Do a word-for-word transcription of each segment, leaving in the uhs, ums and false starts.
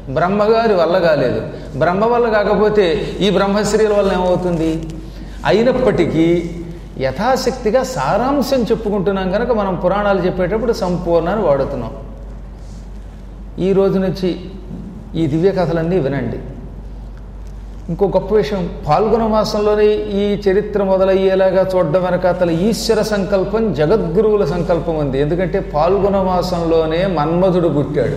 బ్రహ్మగారి వల్ల కాలేదు. బ్రహ్మ వల్ల కాకపోతే ఈ బ్రహ్మశ్రీల వల్ల ఏమవుతుంది? అయినప్పటికీ యథాశక్తిగా సారాంశం చెప్పుకుంటున్నాం కనుక మనం పురాణాలు చెప్పేటప్పుడు సంపూర్ణాన్ని వాడుతున్నాం. ఈ రోజు నుంచి ఈ దివ్య కథలన్నీ వినండి. ఇంకో గొప్ప విషయం, పాల్గొన మాసంలోనే ఈ చరిత్ర మొదలయ్యేలాగా చూడడం వెనక అతను ఈశ్వర సంకల్పం, జగద్గురువుల సంకల్పం ఉంది. ఎందుకంటే పాల్గొన మాసంలోనే మన్మధుడు పుట్టాడు.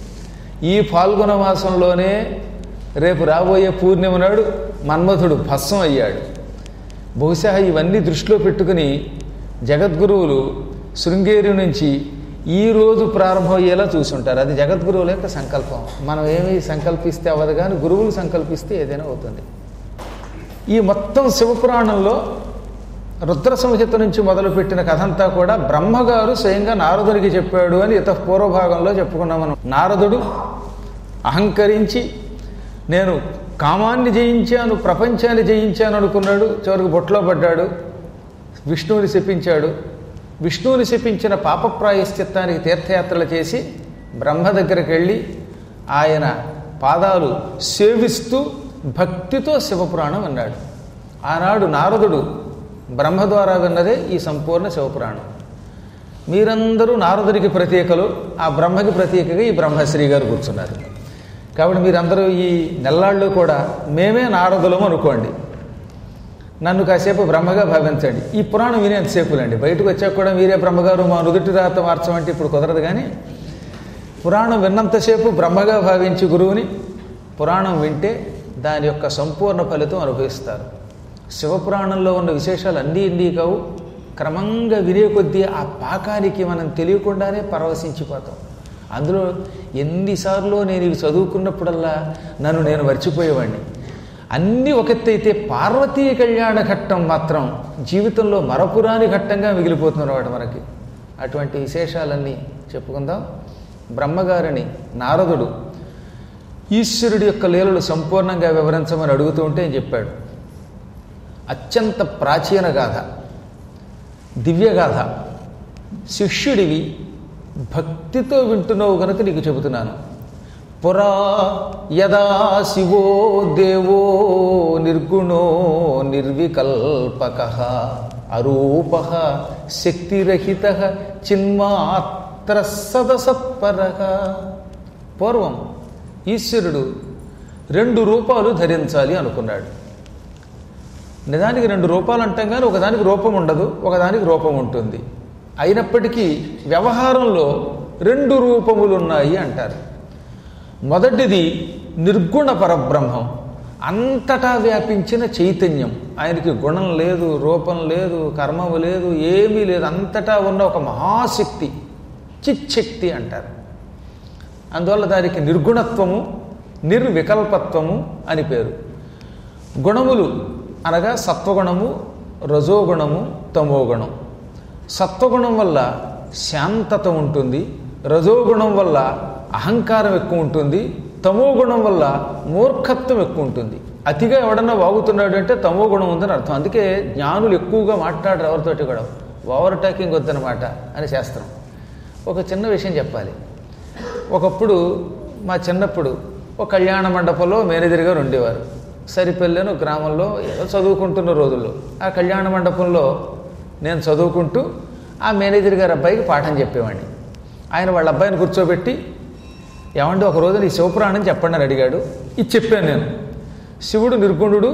ఈ పాల్గొన మాసంలోనే రేపు రాబోయే పూర్ణిమ నాడు మన్మధుడు భస్మం అయ్యాడు. బహుశా ఇవన్నీ దృష్టిలో పెట్టుకుని జగద్గురువులు శృంగేరి నుంచి ఈ రోజు ప్రారంభమయ్యేలా చూసుంటారు. అది జగద్గురువుల యొక్క సంకల్పం. మనం ఏమి సంకల్పిస్తే అవ్వదు, కానీ గురువులు సంకల్పిస్తే ఏదైనా అవుతుంది. ఈ మొత్తం శివపురాణంలో రుద్ర సంహిత నుంచి మొదలుపెట్టిన కథంతా కూడా బ్రహ్మగారు స్వయంగా నారదునికి చెప్పాడు అని ఇత పూర్వభాగంలో చెప్పుకున్నాం మనం. నారదుడు అహంకరించి నేను కామాన్ని జయించాను, ప్రపంచాన్ని జయించాను అనుకున్నాడు. చివరికి బొట్లో పడ్డాడు, విష్ణువుని శపించాడు. విష్ణువుని శపించిన పాపప్రాయశ్చిత్తానికి తీర్థయాత్రలు చేసి బ్రహ్మ దగ్గరికి వెళ్ళి ఆయన పాదాలు సేవిస్తూ భక్తితో శివపురాణం అన్నాడు. ఆనాడు నారదుడు బ్రహ్మ ద్వారా విన్నదే ఈ సంపూర్ణ శివపురాణం. మీరందరూ నారదుడికి ప్రతీకలు, ఆ బ్రహ్మకి ప్రతీకగా ఈ బ్రహ్మశ్రీ గారు కూర్చున్నారు. కాబట్టి మీరందరూ ఈ నెల్లాళ్ళు కూడా మేమే నారదులము అనుకోండి, నన్ను కాసేపు బ్రహ్మగా భావించండి. ఈ పురాణం వినేంతసేపులండి, బయటకు వచ్చాక కూడా మీరే బ్రహ్మగారు మా నుదుటి రాత మార్చమంటే ఇప్పుడు కుదరదు. కానీ పురాణం విన్నంతసేపు బ్రహ్మగా భావించి గురువుని పురాణం వింటే దాని యొక్క సంపూర్ణ ఫలితం అనుభవిస్తారు. శివపురాణంలో ఉన్న విశేషాలు అన్నీ ఇన్ని కావు. క్రమంగా వినే కొద్దీ ఆ పాకానికి మనం తెలియకుండానే పరవశించిపోతాం. అందులో ఎన్నిసార్లు నేను ఇవి చదువుకున్నప్పుడల్లా నన్ను నేను మర్చిపోయేవాడిని. అన్నీ ఒకెత్తైతే పార్వతీ కళ్యాణ ఘట్టం మాత్రం జీవితంలో మరపురాని ఘట్టంగా మిగిలిపోతున్నమాట మనకి. అటువంటి విశేషాలన్నీ చెప్పుకుందాం. బ్రహ్మగారిని నారదుడు ఈశ్వరుడి యొక్క లీలలు సంపూర్ణంగా వివరించమని అడుగుతూ ఉంటే చెప్పాడు. అత్యంత ప్రాచీన గాథ, దివ్యగాథ. శిష్యుడివి, భక్తితో వింటున్నావు కనుక నీకు చెబుతున్నాను. పురా యదా శివో దేవో నిర్గుణో నిర్వికల్పకః అరూపః శక్తిరహితః చిన్మాత్ర సదసత్పరః. పూర్వం ఈశ్వరుడు రెండు రూపాలు ధరించాలి అనుకున్నాడు. నిజానికి రెండు రూపాలు అంటాం కానీ ఒకదానికి రూపం ఉండదు, ఒకదానికి రూపం ఉంటుంది. అయినప్పటికీ వ్యవహారంలో రెండు రూపములు ఉన్నాయి అంటారు. మొదటిది నిర్గుణ పరబ్రహ్మం, అంతటా వ్యాపించిన చైతన్యం. ఆయనకి గుణం లేదు, రూపం లేదు, కర్మము లేదు, ఏమీ లేదు. అంతటా ఉన్న ఒక మహాశక్తి, చిచ్చక్తి అంటారు. అందువల్ల దానికి నిర్గుణత్వము, నిర్వికల్పత్వము అని పేరు. గుణములు అనగా సత్వగుణము, రజోగుణము, తమోగుణం. సత్వగుణం వల్ల శాంతత ఉంటుంది, రజోగుణం వల్ల అహంకారం ఎక్కువ ఉంటుంది, తమో గుణం వల్ల మూర్ఖత్వం ఎక్కువ ఉంటుంది. అతిగా ఎవడన్నా వాగుతున్నాడు అంటే తమో గుణం ఉందని అర్థం. అందుకే జ్ఞానులు ఎక్కువగా మాట్లాడరు ఎవరితోటి కూడా. ఓవర్ టాకింగ్ వద్దనమాట అని శాస్త్రం. ఒక చిన్న విషయం చెప్పాలి. ఒకప్పుడు మా చిన్నప్పుడు ఒక కళ్యాణ మండపంలో మేనేజర్ గారు ఉండేవారు. సరిపల్లెను గ్రామంలో ఏదో చదువుకుంటున్న రోజుల్లో ఆ కళ్యాణ మండపంలో నేను చదువుకుంటూ ఆ మేనేజర్ గారి అబ్బాయికి పాఠం చెప్పేవాడిని. ఆయన వాళ్ళ అబ్బాయిని కూర్చోబెట్టి, ఏమంటే ఒకరోజు నీ శివపురాణం చెప్పండి అని అడిగాడు. ఇది చెప్పాను నేను. శివుడు నిర్గుణుడు,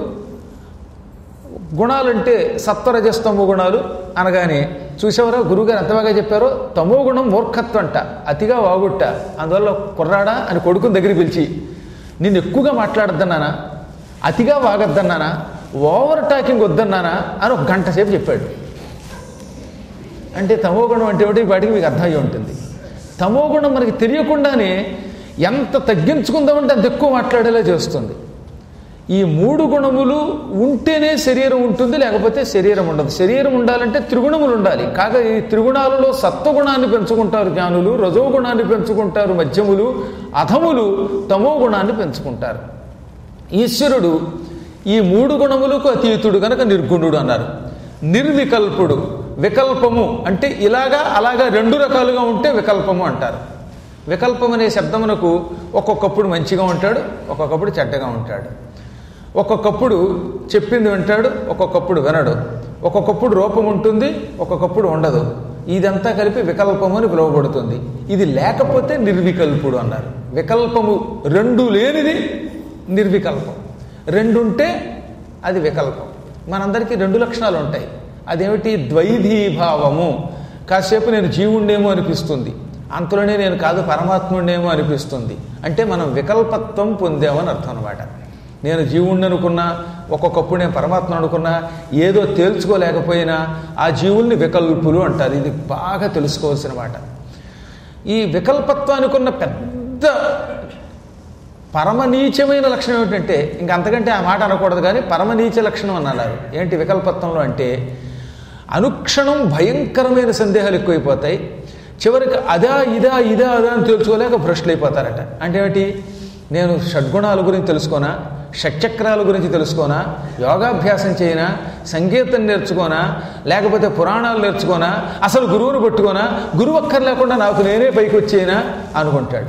గుణాలంటే సత్వరజస్తమో గుణాలు అనగానే చూసేవారో గురువుగారు ఎంత బాగా చెప్పారో. తమో గుణం మూర్ఖత్వం అంట, అతిగా వాగుట్ట. అందువల్ల కుర్రాడా అని కొడుకుని దగ్గరికి పిలిచి, నిన్ను ఎక్కువగా మాట్లాడద్దన్నానా, అతిగా వాగద్దన్నానా, ఓవర్ టాకింగ్ వద్దన్నానా అని ఒక గంట సేపు చెప్పాడు. అంటే తమోగుణం అంటే ఒకటి వాటికి మీకు అర్థమయ్యి ఉంటుంది. తమోగుణం మనకి తెలియకుండానే ఎంత తగ్గించుకుందామంటే అంత ఎక్కువ మాట్లాడేలా చేస్తుంది. ఈ మూడు గుణములు ఉంటేనే శరీరం ఉంటుంది, లేకపోతే శరీరం ఉండదు. శరీరం ఉండాలంటే త్రిగుణములు ఉండాలి. కాగా ఈ త్రిగుణాలలో సత్వగుణాన్ని పెంచుకుంటారు జ్ఞానులు, రజోగుణాన్ని పెంచుకుంటారు మధ్యములు, అధములు తమో గుణాన్ని పెంచుకుంటారు. ఈశ్వరుడు ఈ మూడు గుణములకు అతీతుడు కనుక నిర్గుణుడు అన్నారు. నిర్వికల్పుడు, వికల్పము అంటే ఇలాగా అలాగా రెండు రకాలుగా ఉంటే వికల్పము అంటారు. వికల్పం అనే శబ్దమునకు ఒక్కొక్కప్పుడు మంచిగా ఉంటాడు, ఒక్కొక్కప్పుడు చెడ్డగా ఉంటాడు. ఒక్కొక్కప్పుడు చెప్పింది వింటాడు, ఒక్కొక్కప్పుడు వినడు. ఒక్కొక్కప్పుడు రూపం ఉంటుంది, ఒక్కొక్కప్పుడు ఉండదు. ఇదంతా కలిపి వికల్పము అని పిలువబడుతుంది. ఇది లేకపోతే నిర్వికల్పుడు అన్నారు. వికల్పము రెండు లేనిది నిర్వికల్పం, రెండుంటే అది వికల్పం. మనందరికీ రెండు లక్షణాలు ఉంటాయి. అదేమిటి? ద్వైధీభావము. కాసేపు నేను జీవుణ్ణేమో అనిపిస్తుంది, అంతలోనే నేను కాదు పరమాత్ముడినేమో అనిపిస్తుంది. అంటే మనం వికల్పత్వం పొందామని అర్థం అనమాట. నేను జీవుణ్ణి అనుకున్నా, ఒక్కొక్కప్పుడు నేను పరమాత్మ అనుకున్నా, ఏదో తేల్చుకోలేకపోయినా ఆ జీవుల్ని వికల్పులు అంటారు. ఇది బాగా తెలుసుకోవాల్సిన మాట. ఈ వికల్పత్వానికి ఉన్న పెద్ద పరమనీచమైన లక్షణం ఏమిటంటే, ఇంక అంతకంటే ఆ మాట అనకూడదు కానీ పరమనీచ లక్షణం అన్నారు. ఏంటి వికల్పత్వంలో అంటే, అనుక్షణం భయంకరమైన సందేహాలు ఎక్కువైపోతాయి. చివరికి అదా ఇదా ఇదా అదా అని తెలుసుకోలేక భ్రష్టులు అయిపోతారట. అంటే ఏమిటి? నేను షడ్గుణాల గురించి తెలుసుకోనా, షట్చక్రాల గురించి తెలుసుకోనా, యోగాభ్యాసం చేయనా, సంగీతం నేర్చుకోనా, లేకపోతే పురాణాలు నేర్చుకోనా, అసలు గురువుని పట్టుకోనా, గురువు అక్కర్ లేకుండా నాకు నేనే పైకి వచ్చేనా అనుకుంటాడు.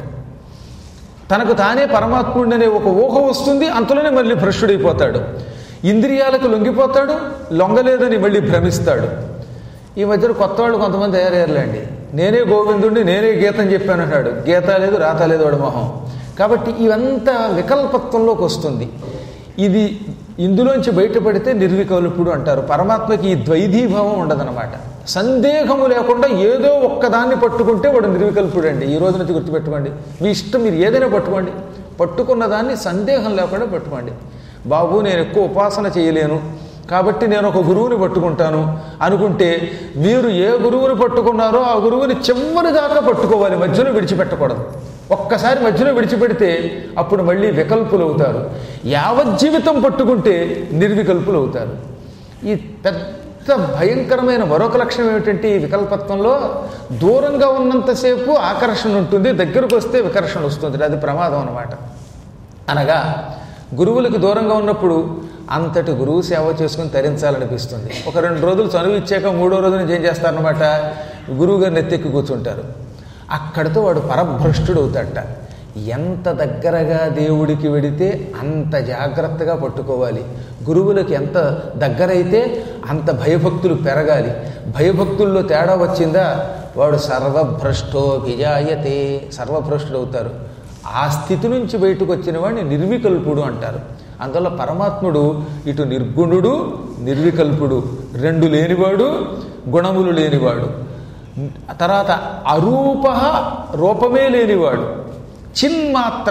తనకు తానే పరమాత్ముడనే ఒక ఊహ వస్తుంది, అంతలోనే మళ్ళీ భ్రష్టుడైపోతాడు. ఇంద్రియాలకు లొంగిపోతాడు, లొంగలేదని మళ్ళీ భ్రమిస్తాడు. ఈ మధ్యన కొత్త వాళ్ళు కొంతమంది తయారయ్యారులేండి. నేనే గోవిందుడిని, నేనే గీతం చెప్పాను అంటాడు. గీత లేదు, రాత లేదు వాడు మొహం. కాబట్టి ఇవంతా వికల్పత్వంలోకి వస్తుంది. ఇది ఇందులోంచి బయటపడితే నిర్వికల్పుడు అంటారు. పరమాత్మకి ఈ ద్వైధీభావం ఉండదన్నమాట. సందేహము లేకుండా ఏదో ఒక్కదాన్ని పట్టుకుంటే వాడు నిర్వికల్పుడు అండి. ఈ రోజు నుంచి గుర్తుపెట్టుకోండి. మీ ఇష్టం, మీరు ఏదైనా పట్టుకోండి. పట్టుకున్న దాన్ని సందేహం లేకుండా పట్టుకోండి. బాబు నేను ఎక్కువ ఉపాసన చేయలేను కాబట్టి నేను ఒక గురువుని పట్టుకుంటాను అనుకుంటే, మీరు ఏ గురువుని పట్టుకున్నారో ఆ గురువుని చివరి దాకా పట్టుకోవాలి, మధ్యలో విడిచిపెట్టకూడదు. ఒక్కసారి మధ్యలో విడిచిపెడితే అప్పుడు మళ్ళీ వికల్పులు అవుతారు. యావజ్జీవితం పట్టుకుంటే నిర్వికల్పులు అవుతారు. ఈ పెద్ద భయంకరమైన మరొక లక్షణం ఏమిటంటే, ఈ వికల్పత్వంలో దూరంగా ఉన్నంతసేపు ఆకర్షణ ఉంటుంది, దగ్గరకు వస్తే వికర్షణ వస్తుంది. అది ప్రమాదం అన్నమాట. అనగా గురువులకు దూరంగా ఉన్నప్పుడు అంతటి గురువు సేవ చేసుకుని తరించాలనిపిస్తుంది. ఒక రెండు రోజులు చనువు ఇచ్చాక మూడో రోజు నుంచి ఏం చేస్తారనమాట, గురువు గారిని ఎత్తెక్కి కూర్చుంటారు. అక్కడితో వాడు పరభ్రష్టుడు అవుతాడట. ఎంత దగ్గరగా దేవుడికి వెడితే అంత జాగ్రత్తగా పట్టుకోవాలి. గురువులకు ఎంత దగ్గరైతే అంత భయభక్తులు పెరగాలి. భయభక్తుల్లో తేడా వచ్చిందా వాడు సర్వభ్రష్టో విజాయతే, సర్వభ్రష్టుడు అవుతారు. ఆ స్థితి నుంచి బయటకు వచ్చిన వాడిని నిర్వికల్పుడు అంటారు. అందువల్ల పరమాత్ముడు ఇటు నిర్గుణుడు, నిర్వికల్పుడు, రెండు లేనివాడు, గుణములు లేనివాడు. తర్వాత అరూప, రూపమే లేనివాడు. చిన్మాత్ర,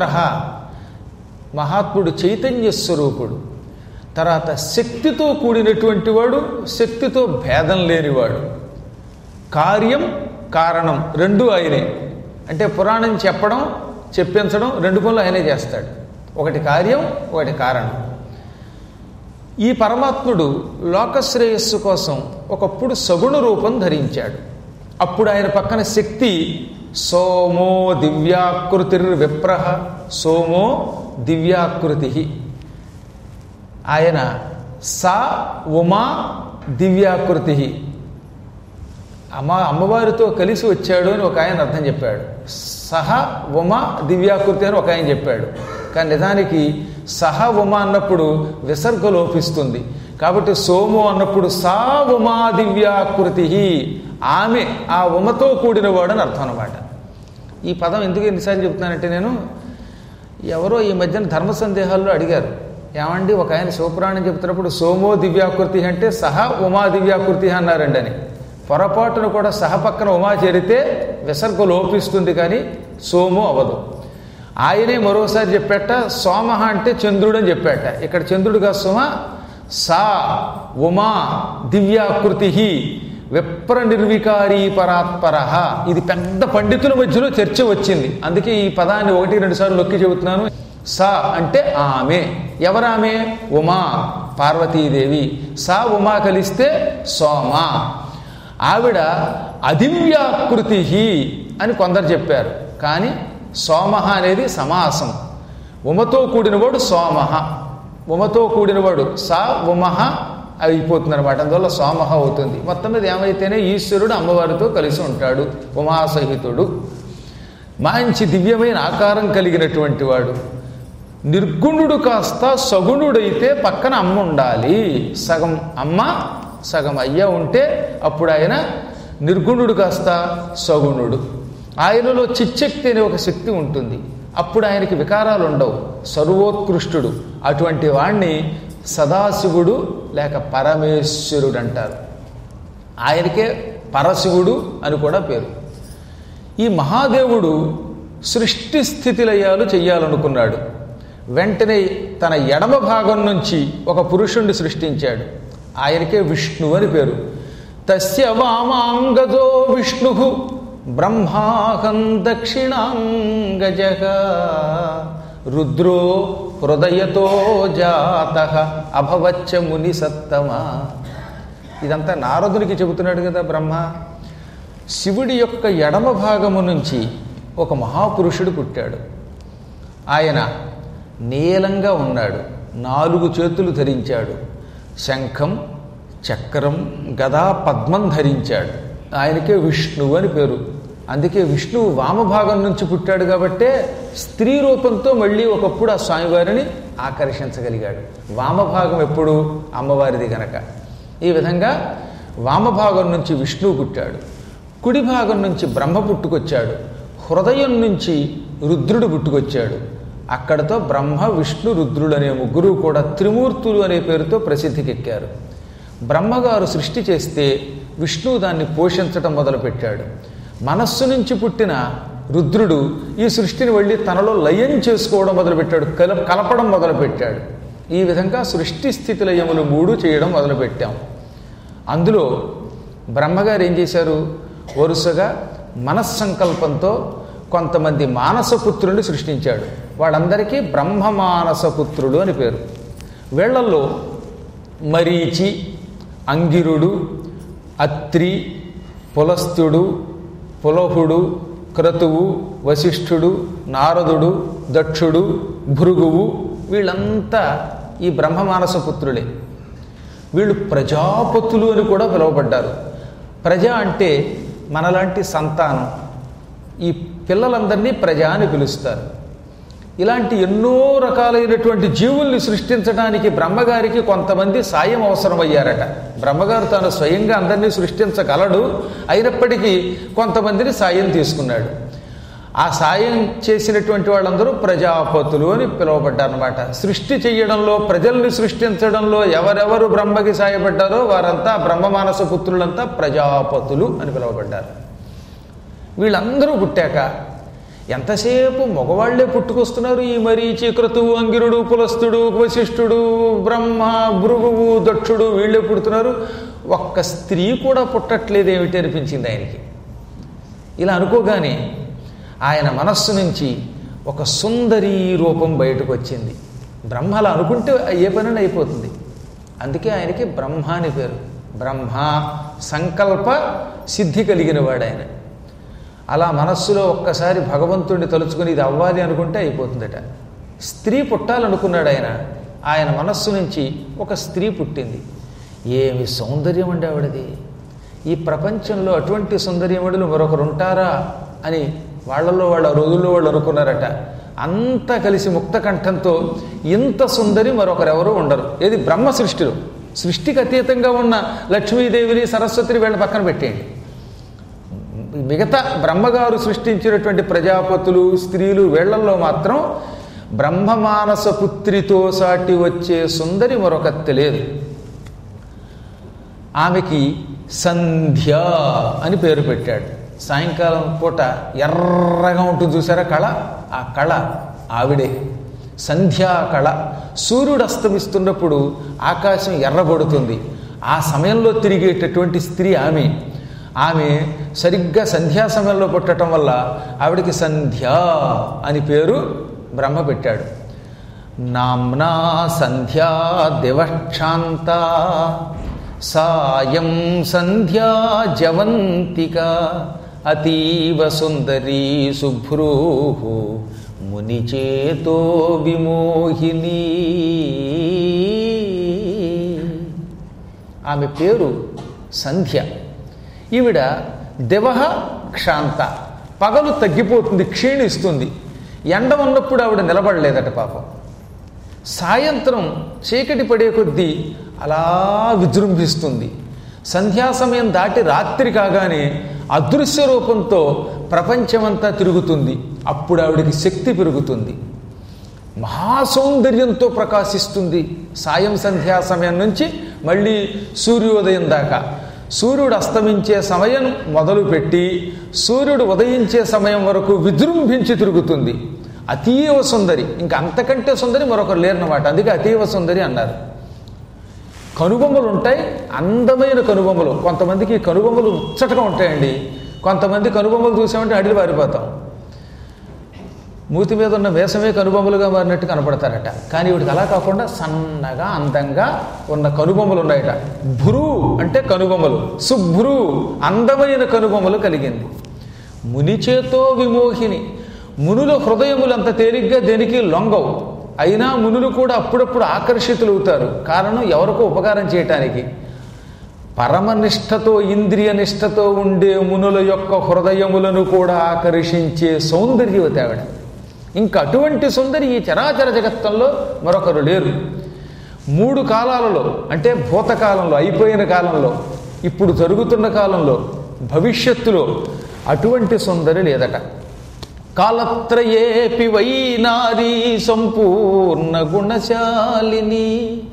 మహాత్ముడు చైతన్య స్వరూపుడు. తర్వాత శక్తితో కూడినటువంటి వాడు, శక్తితో భేదం లేనివాడు. కార్యం కారణం రెండు ఆయనే. అంటే పురాణం చెప్పడం, చెప్పించడం రెండు పనులు ఆయనే చేస్తాడు. ఒకటి కార్యం, ఒకటి కారణం. ఈ పరమాత్ముడు లోకశ్రేయస్సు కోసం ఒకప్పుడు సగుణ రూపం ధరించాడు. అప్పుడు ఆయన పక్కన శక్తి సోమో దివ్యాకృతిర్ విప్రహ, సోమో దివ్యాకృతి. ఆయన సా ఉమా దివ్యాకృతి. అమ్మ అమ్మవారితో కలిసి వచ్చాడు అని ఒక ఆయన అర్థం చెప్పాడు. సహ ఉమ దివ్యాకృతి అని ఒక ఆయన చెప్పాడు. కానీ నిజానికి సహ ఉమ అన్నప్పుడు విసర్గ లోపిస్తుంది. కాబట్టి సోము అన్నప్పుడు సా ఉమా దివ్యాకృతి, ఆమె ఆ ఉమతో కూడినవాడు అని అర్థం అన్నమాట. ఈ పదం ఎందుకు ఎన్నిసార్లు చెప్తున్నానంటే, నేను ఎవరో ఈ మధ్యన ధర్మ సందేహాల్లో అడిగారు, ఏమండి ఒక ఆయన శివపురాణం చెప్తున్నప్పుడు సోమో దివ్యాకృతి అంటే సహ ఉమా దివ్యాకృతి అన్నారండి అని. పొరపాటును కూడా సహ పక్కన ఉమా చేరితే విసర్గ లోపిస్తుంది కానీ సోము అవ్వదు. ఆయనే మరోసారి చెప్పేట సోమ అంటే చంద్రుడు అని చెప్పేట. ఇక్కడ చంద్రుడుగా సోమ, సా ఉమా దివ్యాకృతి విప్ర నిర్వికారీ పరాత్పర. ఇది పెద్ద పండితుల మధ్యలో చర్చ వచ్చింది. అందుకే ఈ పదాన్ని ఒకటి రెండు సార్లు నొక్కి చెబుతున్నాను. సా అంటే ఆమె. ఎవరామె? ఉమా, పార్వతీదేవి. సా ఉమా కలిస్తే సోమ. ఆవిడ అదివ్యాకృతి అని కొందరు చెప్పారు. కానీ సోమహ అనేది సమాసం. ఉమతో కూడినవాడు సోమహ, ఉమతో కూడినవాడు సా ఉమహ అయిపోతుంది అనమాట. అందువల్ల సోమహ అవుతుంది. మొత్తం మీద ఏమైతేనే ఈశ్వరుడు అమ్మవారితో కలిసి ఉంటాడు, ఉమాసహితుడు. మంచి దివ్యమైన ఆకారం కలిగినటువంటి వాడు. నిర్గుణుడు కాస్త సగుణుడైతే పక్కన అమ్మ ఉండాలి. సగం అమ్మ సగం అయ్య ఉంటే అప్పుడు ఆయన నిర్గుణుడు కాస్త సగుణుడు. ఆయనలో చిచ్చక్తి అనే ఒక శక్తి ఉంటుంది. అప్పుడు ఆయనకి వికారాలు ఉండవు. సర్వోత్కృష్టుడు. అటువంటి వాణ్ణి సదాశివుడు లేక పరమేశ్వరుడు అంటారు. ఆయనకే పరశివుడు అని కూడా పేరు. ఈ మహాదేవుడు సృష్టి స్థితిలయాలు చెయ్యాలనుకున్నాడు. వెంటనే తన ఎడమ భాగం నుంచి ఒక పురుషుణ్ణి సృష్టించాడు. ఆయనకే విష్ణు అని పేరు. తస్య వామాంగజో విష్ణు బ్రహ్మాహం దక్షిణాంగజః రుద్రో హృదయతో జాతః అభవచ్చ ముని సత్తమా. ఇదంతా నారదునికి చెబుతున్నాడు కదా బ్రహ్మ. శివుడి యొక్క ఎడమ భాగము నుంచి ఒక మహాపురుషుడు పుట్టాడు. ఆయన నీలంగా ఉన్నాడు. నాలుగు చేతులు ధరించాడు. శంఖం, చక్రం, గదా, పద్మం ధరించాడు. ఆయనకే విష్ణువు అని పేరు. అందుకే విష్ణువు వామభాగం నుంచి పుట్టాడు కాబట్టే స్త్రీ రూపంతో మళ్ళీ ఒకప్పుడు ఆ స్వామివారిని ఆకర్షించగలిగాడు. వామభాగం ఎప్పుడు అమ్మవారిది గనక. ఈ విధంగా వామభాగం నుంచి విష్ణువు పుట్టాడు. కుడి భాగం నుంచి బ్రహ్మ పుట్టుకొచ్చాడు. హృదయం నుంచి రుద్రుడు పుట్టుకొచ్చాడు. అక్కడతో బ్రహ్మ, విష్ణు, రుద్రుడు అనే ముగ్గురు కూడా త్రిమూర్తులు అనే పేరుతో ప్రసిద్ధికెక్కారు. బ్రహ్మగారు సృష్టి చేస్తే విష్ణువు దాన్ని పోషించటం మొదలుపెట్టాడు. మనస్సు నుంచి పుట్టిన రుద్రుడు ఈ సృష్టిని వెళ్ళి తనలో లయం చేసుకోవడం మొదలుపెట్టాడు. కల కలపడం మొదలుపెట్టాడు. ఈ విధంగా సృష్టి స్థితి లయములు మూడు చేయడం మొదలుపెట్టాం. అందులో బ్రహ్మగారు ఏం చేశారు? వరుసగా మనస్సంకల్పంతో కొంతమంది మానసపుత్రుల్ని సృష్టించాడు. వాళ్ళందరికీ బ్రహ్మ మానసపుత్రుడు అని పేరు. వీళ్లల్లో మరీచి, అంగిరుడు, అత్రి, పులస్తుడు, పులహుడు, క్రతువు, వశిష్ఠుడు, నారదుడు, దక్షుడు, భృగువు వీళ్ళంతా ఈ బ్రహ్మమానసపుత్రులే. వీళ్ళు ప్రజాపతులు అని కూడా పిలువబడ్డారు. ప్రజ అంటే మనలాంటి సంతానం. ఈ పిల్లలందరినీ ప్రజ అని పిలుస్తారు. ఇలాంటి ఎన్నో రకాలైనటువంటి జీవుల్ని సృష్టించడానికి బ్రహ్మగారికి కొంతమంది సాయం అవసరమయ్యారట. బ్రహ్మగారు తాను స్వయంగా అందరినీ సృష్టించగలడు. అయినప్పటికీ కొంతమందిని సాయం తీసుకున్నాడు. ఆ సాయం చేసినటువంటి వాళ్ళందరూ ప్రజాపతులు అని పిలువబడ్డారన్నమాట. సృష్టి చేయడంలో, ప్రజల్ని సృష్టించడంలో ఎవరెవరు బ్రహ్మకి సాయపడ్డారో వారంతా బ్రహ్మమానస పుత్రులంతా ప్రజాపతులు అని పిలువబడ్డారు. వీళ్ళందరూ పుట్టాక ఎంతసేపు మగవాళ్లే పుట్టుకొస్తున్నారు. ఈ మరీచి, క్రతువు, అంగిరుడు, పులస్తుడు, వశిష్ఠుడు, బ్రహ్మ, భృగువు, దక్షుడు వీళ్ళే పుడుతున్నారు. ఒక్క స్త్రీ కూడా పుట్టట్లేదు ఏమిటి అనిపించింది ఆయనకి. ఇలా అనుకోగానే ఆయన మనస్సు నుంచి ఒక సుందరీ రూపం బయటకు వచ్చింది. బ్రహ్మ అలా అనుకుంటే ఏ పని అయిపోతుంది. అందుకే ఆయనకి బ్రహ్మ అని పేరు. బ్రహ్మ సంకల్ప సిద్ధి కలిగిన వాడు ఆయన. అలా మనస్సులో ఒక్కసారి భగవంతుడిని తలుచుకుని ఇది అవ్వాలి అనుకుంటే అయిపోతుందట. స్త్రీ పుట్టాలనుకున్నాడు ఆయన. ఆయన మనస్సు నుంచి ఒక స్త్రీ పుట్టింది. ఏమి సౌందర్యం అండి ఆవిడది. ఈ ప్రపంచంలో అటువంటి సౌందర్యముడులు మరొకరు ఉంటారా అని వాళ్ళల్లో వాళ్ళ రోజుల్లో వాళ్ళు అనుకున్నారట. అంతా కలిసి ముక్త కంఠంతో ఇంత సుందరి మరొకరెవరూ ఉండరు. ఏది బ్రహ్మ సృష్టిలో. సృష్టికి అతీతంగా ఉన్న లక్ష్మీదేవిని, సరస్వతిని వీళ్ళ పక్కన పెట్టేయండి. మిగతా బ్రహ్మగారు సృష్టించినటువంటి ప్రజాపతులు, స్త్రీలు వీళ్లల్లో మాత్రం బ్రహ్మమానస పుత్రితో సాటి వచ్చే సుందరి మరొకత్తి లేదు. ఆమెకి సంధ్య అని పేరు పెట్టాడు. సాయంకాలం పూట ఎర్రగా ఉంటుంది చూసారా కళ, ఆ కళ ఆవిడే సంధ్యా కళ. సూర్యుడు అస్తమిస్తున్నప్పుడు ఆకాశం ఎర్రబడుతుంది. ఆ సమయంలో తిరిగేటటువంటి స్త్రీ ఆమె. ఆమె సరిగ్గా సంధ్యా సమయంలో పుట్టడం వల్ల ఆవిడికి సంధ్య అని పేరు బ్రహ్మ పెట్టాడు. నామ్నా సంధ్యా దివక్షాంత సాయం సంధ్యా జవంతిక అతీవ సుందరీ శుభ్రూ మునిచేతో విమోహిని. ఆమె పేరు సంధ్య. ఈవిడ దివహ క్షాంత, పగలు తగ్గిపోతుంది, క్షీణిస్తుంది. ఎండ ఉన్నప్పుడు ఆవిడ నిలబడలేదట పాపం. సాయంత్రం చీకటి పడే కొద్దీ అలా విజృంభిస్తుంది. సంధ్యా సమయం దాటి రాత్రి కాగానే అదృశ్య రూపంతో ప్రపంచమంతా తిరుగుతుంది. అప్పుడు ఆవిడికి శక్తి పెరుగుతుంది, మహాసౌందర్యంతో ప్రకాశిస్తుంది. సాయం సంధ్యా సమయం నుంచి మళ్ళీ సూర్యోదయం దాకా, సూర్యుడు అస్తమించే సమయం మొదలుపెట్టి సూర్యుడు ఉదయించే సమయం వరకు విజృంభించి తిరుగుతుంది. అతీవ సుందరి, ఇంకా అంతకంటే సుందరి మరొకరు లేరన్నమాట. అందుకే అతీవ సుందరి అన్నారు. కనుబొమ్మలు ఉంటాయి, అందమైన కనుబొమ్మలు. కొంతమందికి కనుబొమ్మలు ముచ్చటగా ఉంటాయండి. కొంతమంది కనుబొమ్మలు చూసామంటే అడిగి పారిపోతాం. మూతి మీద ఉన్న వేసమే కనుబొమ్మలుగా మారినట్టు కనపడతారట. కానీ వీడికి అలా కాకుండా సన్నగా అందంగా ఉన్న కనుబొమ్మలు ఉన్నాయట. భ్రూ అంటే కనుబొమ్మలు, శుభ్రు అందమైన కనుబొమ్మలు కలిగింది. మునిచేతో విమోహిని, మునుల హృదయములు అంత తేలిగ్గా దేనికి లొంగవు. అయినా మునులు కూడా అప్పుడప్పుడు ఆకర్షితులవుతారు. కారణం ఎవరికో ఉపకారం చేయటానికి. పరమనిష్టతో ఇంద్రియ నిష్టతో ఉండే మునుల యొక్క హృదయములను కూడా ఆకర్షించే సౌందర్యవతి ఆవిడ. ఇంకా అటువంటి సుందరి ఈ చరాచర జగత్తంలో మరొకరు లేరు. మూడు కాలాలలో అంటే భూతకాలంలో, అయిపోయిన కాలంలో, ఇప్పుడు జరుగుతున్న కాలంలో, భవిష్యత్తులో అటువంటి సుందరి లేదట. కాలత్రయేపి వై నారీ సంపూర్ణ గుణశాలిని.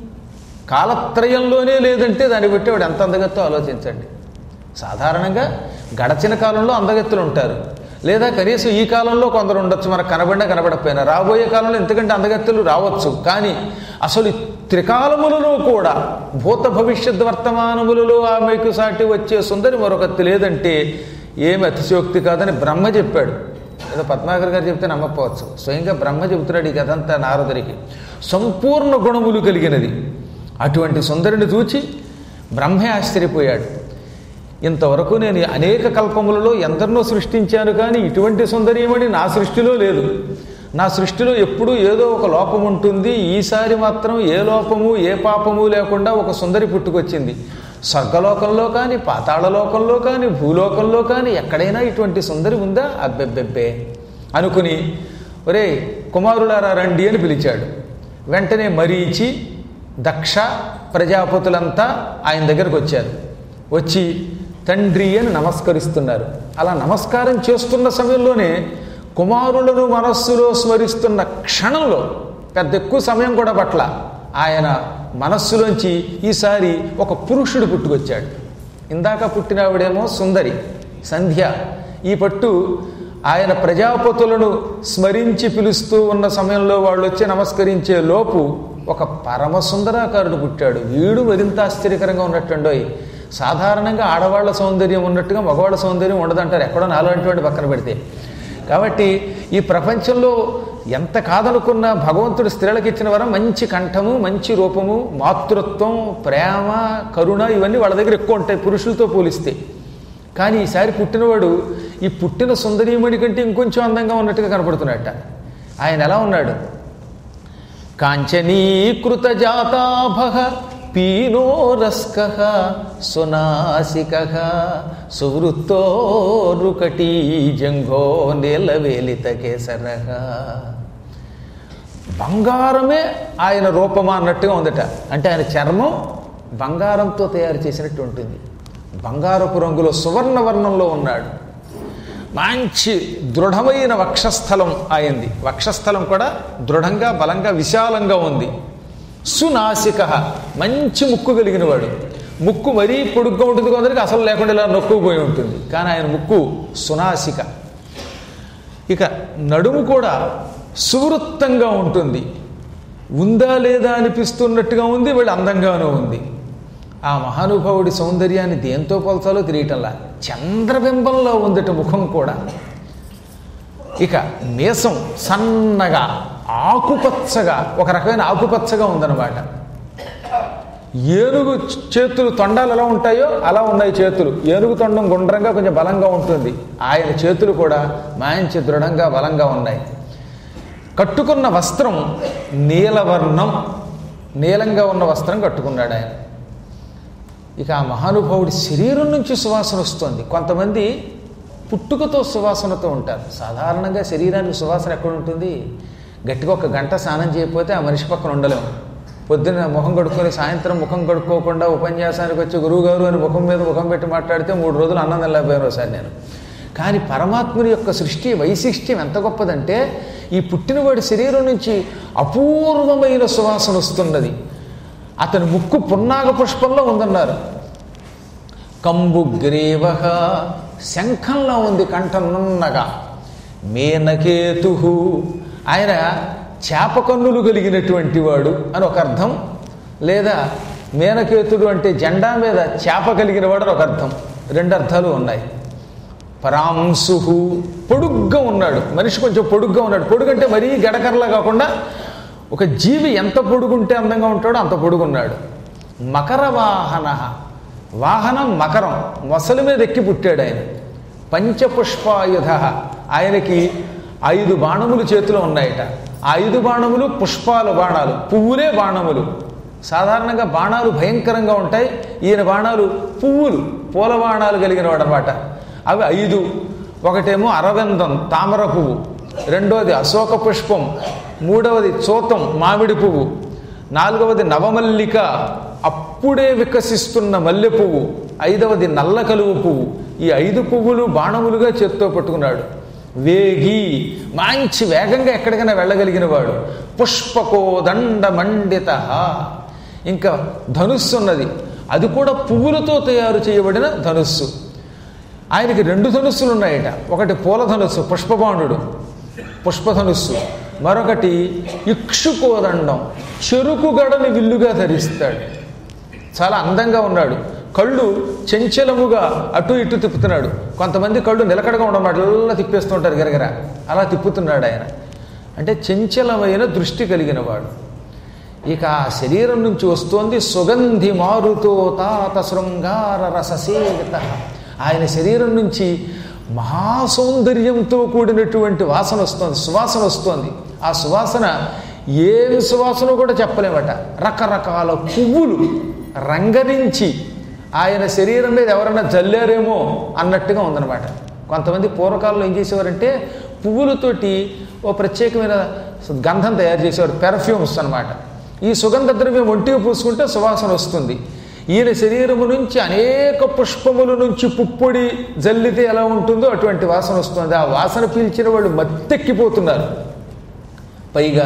కాలత్రయంలోనే లేదంటే దాన్ని బట్టి వాడు ఎంత అందగత్తో ఆలోచించండి. సాధారణంగా గడచిన కాలంలో అందగత్తులు ఉంటారు, లేదా కనీసం ఈ కాలంలో కొందరు ఉండొచ్చు, మనకు కనబడినా కనబడకపోయినా. రాబోయే కాలంలో ఎంతకంటే అందగత్తులు రావచ్చు. కానీ అసలు త్రికాలములలో కూడా భూత భవిష్యత్ వర్తమానములలో ఆమెకు సాటి వచ్చే సుందరి మరొకత్తి లేదంటే ఏమి అతిశయోక్తి కాదని బ్రహ్మ చెప్పాడు. ఏదో పద్మాకర్ గారు చెప్తే నమ్మకపోవచ్చు, స్వయంగా బ్రహ్మ చెబుతున్నాడు ఈ కథంతా నారదుడికి. సంపూర్ణ గుణములు కలిగినది అటువంటి సుందరిని చూచి బ్రహ్మే ఆశ్చర్యపోయాడు. ఇంతవరకు నేను అనేక కల్పములలో ఎందరినో సృష్టించాను, కానీ ఇటువంటి సుందరీమణి నా సృష్టిలో లేదు. నా సృష్టిలో ఎప్పుడూ ఏదో ఒక లోపం ఉంటుంది. ఈసారి మాత్రం ఏ లోపము ఏ పాపము లేకుండా ఒక సుందరి పుట్టుకొచ్చింది. స్వర్గలోకంలో కానీ, పాతాళలోకంలో కానీ, భూలోకంలో కానీ ఎక్కడైనా ఇటువంటి సుందరి ఉందా? అబ్బెబ్బెబ్బే అనుకుని, ఒరే కుమారులారా రండి అని పిలిచాడు. వెంటనే మరీచి, దక్ష ప్రజాపతులంతా ఆయన దగ్గరకు వచ్చారు. వచ్చి తండ్రి అని నమస్కరిస్తున్నారు. అలా నమస్కారం చేస్తున్న సమయంలోనే కుమారులను మనస్సులో స్మరిస్తున్న క్షణంలో, పెద్ద ఎక్కువ సమయం కూడా పట్ల, ఆయన మనస్సులోంచి ఈసారి ఒక పురుషుడు పుట్టుకొచ్చాడు. ఇందాక పుట్టినవిడేమో సుందరి సంధ్య. ఈ పట్టు ఆయన ప్రజాపతులను స్మరించి పిలుస్తూ ఉన్న సమయంలో వాళ్ళు వచ్చి నమస్కరించే లోపు ఒక పరమ సుందరాకారుడు పుట్టాడు. వీడు మరింత ఆశ్చర్యకరంగా ఉన్నట్టుండోయ్. సాధారణంగా ఆడవాళ్ల సౌందర్యం ఉన్నట్టుగా మగవాళ్ళ సౌందర్యం ఉండదంటారు, ఎక్కడో నాలుగంటి పక్కన పెడితే. కాబట్టి ఈ ప్రపంచంలో ఎంత కాదనుకున్న భగవంతుడు స్త్రీలకు ఇచ్చిన వరం మంచి కంఠము, మంచి రూపము, మాతృత్వం, ప్రేమ, కరుణ ఇవన్నీ వాళ్ళ దగ్గర ఎక్కువ ఉంటాయి పురుషులతో పోలిస్తే. కానీ ఈసారి పుట్టినవాడు ఈ పుట్టిన సుందరీమణి కంటే ఇంకొంచెం అందంగా ఉన్నట్టుగా కనపడుతున్నట్ట. ఆయన ఎలా ఉన్నాడు? కాంచనీకృత జాతాభః పీనోరస్కః సునాసికః సువృత్తోరుకటీ జంఘో నీలవేలిత కేసరః. బంగారమే ఆయన రూపమా అన్నట్టుగా ఉందట. అంటే ఆయన చర్మం బంగారంతో తయారు చేసినట్టు ఉంటుంది. బంగారపు రంగులో సువర్ణవర్ణంలో ఉన్నాడు. మంచి దృఢమైన వక్షస్థలం అయింది. వక్షస్థలం కూడా దృఢంగా, బలంగా, విశాలంగా ఉంది. సునాసిక, మంచి ముక్కు కలిగిన వాడు. ముక్కు మరీ పొడుగ్గా ఉంటుంది, కొందరికి అసలు లేకుండా ఇలా నొక్కుపోయి ఉంటుంది. కానీ ఆయన ముక్కు సునాసిక. ఇక నడుము కూడా సువృత్తంగా ఉంటుంది. ఉందా లేదా అనిపిస్తున్నట్టుగా ఉంది, వీళ్ళు అందంగానూ ఉంది. ఆ మహానుభావుడి సౌందర్యాన్ని దేంతో పోల్చాలో తెలియటంలా. చంద్రబింబంలో ఉందట ముఖం కూడా. ఇక మీసం సన్నగా ఆకుపచ్చగా, ఒక రకమైన ఆకుపచ్చగా ఉందన్నమాట. ఏనుగు చేతులు తొండాలు ఎలా ఉంటాయో అలా ఉన్నాయి చేతులు. ఏనుగు తొండం గుండ్రంగా కొంచెం బలంగా ఉంటుంది. ఆయన చేతులు కూడా మంచి దృఢంగా బలంగా ఉన్నాయి. కట్టుకున్న వస్త్రం నీలవర్ణం, నీలంగా ఉన్న వస్త్రం కట్టుకున్నాడు ఆయన. ఇక ఆ మహానుభావుడి శరీరం నుంచి సువాసన వస్తుంది. కొంతమంది పుట్టుకతో సువాసనతో ఉంటారు. సాధారణంగా శరీరానికి సువాసన ఎక్కడ ఉంటుంది? గట్టిగా ఒక గంట స్నానం చేయకపోతే ఆ మనిషి పక్కన ఉండలేము. పొద్దున్న ముఖం కడుక్కొని సాయంత్రం ముఖం కడుక్కోకుండా ఉపన్యాసానికి వచ్చి గురువుగారు అని ముఖం మీద ముఖం పెట్టి మాట్లాడితే మూడు రోజులు అన్నం తినలేకపోయాను ఒకసారి నేను. కానీ పరమాత్ముని యొక్క సృష్టి వైశిష్ట్యం ఎంత గొప్పదంటే ఈ పుట్టినవాడి శరీరం నుంచి అపూర్వమైన సువాసన వస్తున్నది. అతని ముక్కు పున్నాగ పుష్పంలో ఉందన్నారు. కంబుగ్రీవ శంఖంలో ఉంది కంఠం నున్నగా. మేనకేతు ఆయన చేప కన్నులు కలిగినటువంటి వాడు అని ఒక అర్థం, లేదా మేనకేతుడు అంటే జెండా మీద చేప కలిగిన వాడు అని ఒక అర్థం. రెండు అర్థాలు ఉన్నాయి. పరాంశు పొడుగ్గా ఉన్నాడు, మనిషి కొంచెం పొడుగ్గా ఉన్నాడు. పొడుగు అంటే మరీ గడకరలా కాకుండా ఒక జీవి ఎంత పొడుగుంటే అందంగా ఉంటాడో అంత పొడుగున్నాడు. మకర వాహన, వాహనం మకరం, మొసలి మీద ఎక్కి పుట్టాడు ఆయన. పంచపుష్పాయుధ, ఆయనకి ఐదు బాణములు చేతిలో ఉన్నాయట. ఆ ఐదు బాణములు పుష్పాలు బాణాలు, పువ్వులే బాణములు. సాధారణంగా బాణాలు భయంకరంగా ఉంటాయి, ఈయన బాణాలు పువ్వులు, పూల బాణాలు కలిగిన వాడు అనమాట. అవి ఐదు. ఒకటేమో అరవిందం తామర పువ్వు, రెండవది అశోక పుష్పం, మూడవది చూతం మామిడి పువ్వు, నాలుగవది నవమల్లిక అప్పుడే వికసిస్తున్న మల్లె పువ్వు, ఐదవది నల్ల కలువు పువ్వు. ఈ ఐదు పువ్వులు బాణములుగా చేత్తో పట్టుకున్నాడు. వేగి, మంచి వేగంగా ఎక్కడికైనా వెళ్ళగలిగిన వాడు. పుష్పకోదండ మండిత, ఇంకా ధనుస్సు ఉన్నది, అది కూడా పువ్వులతో తయారు చేయబడిన ధనుస్సు. ఆయనకి రెండు ధనుస్సులు ఉన్నాయట. ఒకటి పూల ధనుస్సు పుష్పబాణుడు పుష్పధనుస్సు, మరొకటి ఇక్షుకోదండం చెరుకు గడని విల్లుగా ధరిస్తాడు. చాలా అందంగా ఉన్నాడు. కళ్ళు చెంచలముగా అటు ఇటు తిప్పుతున్నాడు. కొంతమంది కళ్ళు నిలకడగా ఉండమాట, అలా తిప్పేస్తుంటారు గిరగిర, అలా తిప్పుతున్నాడు ఆయన. అంటే చెంచలమైన దృష్టి కలిగిన వాడు. ఇక ఆ శరీరం నుంచి వస్తోంది సుగంధి మారుతో తాత శృంగార రససేవిత. ఆయన శరీరం నుంచి మహాసౌందర్యంతో కూడినటువంటి వాసన వస్తుంది, సువాసన వస్తోంది. ఆ సువాసన ఏమి సువాసన కూడా చెప్పలేమట. రకరకాల పువ్వులు రంగరించి ఆయన శరీరం మీద ఎవరన్నా జల్లారేమో అన్నట్టుగా ఉందన్నమాట. కొంతమంది పూర్వకాలంలో ఏం చేసేవారంటే పువ్వులతోటి ఓ ప్రత్యేకమైన గంధం తయారు చేసేవారు, పెర్ఫ్యూమ్స్ అన్నమాట. ఈ సుగంధ ద్రవ్యం ఒంటికి పూసుకుంటే సువాసన వస్తుంది. ఈయన శరీరము నుంచి అనేక పుష్పముల నుంచి పుప్పొడి జల్లితే ఎలా ఉంటుందో అటువంటి వాసన వస్తుంది. ఆ వాసన పీల్చిన వాళ్ళు మత్తెక్కిపోతున్నారు. పైగా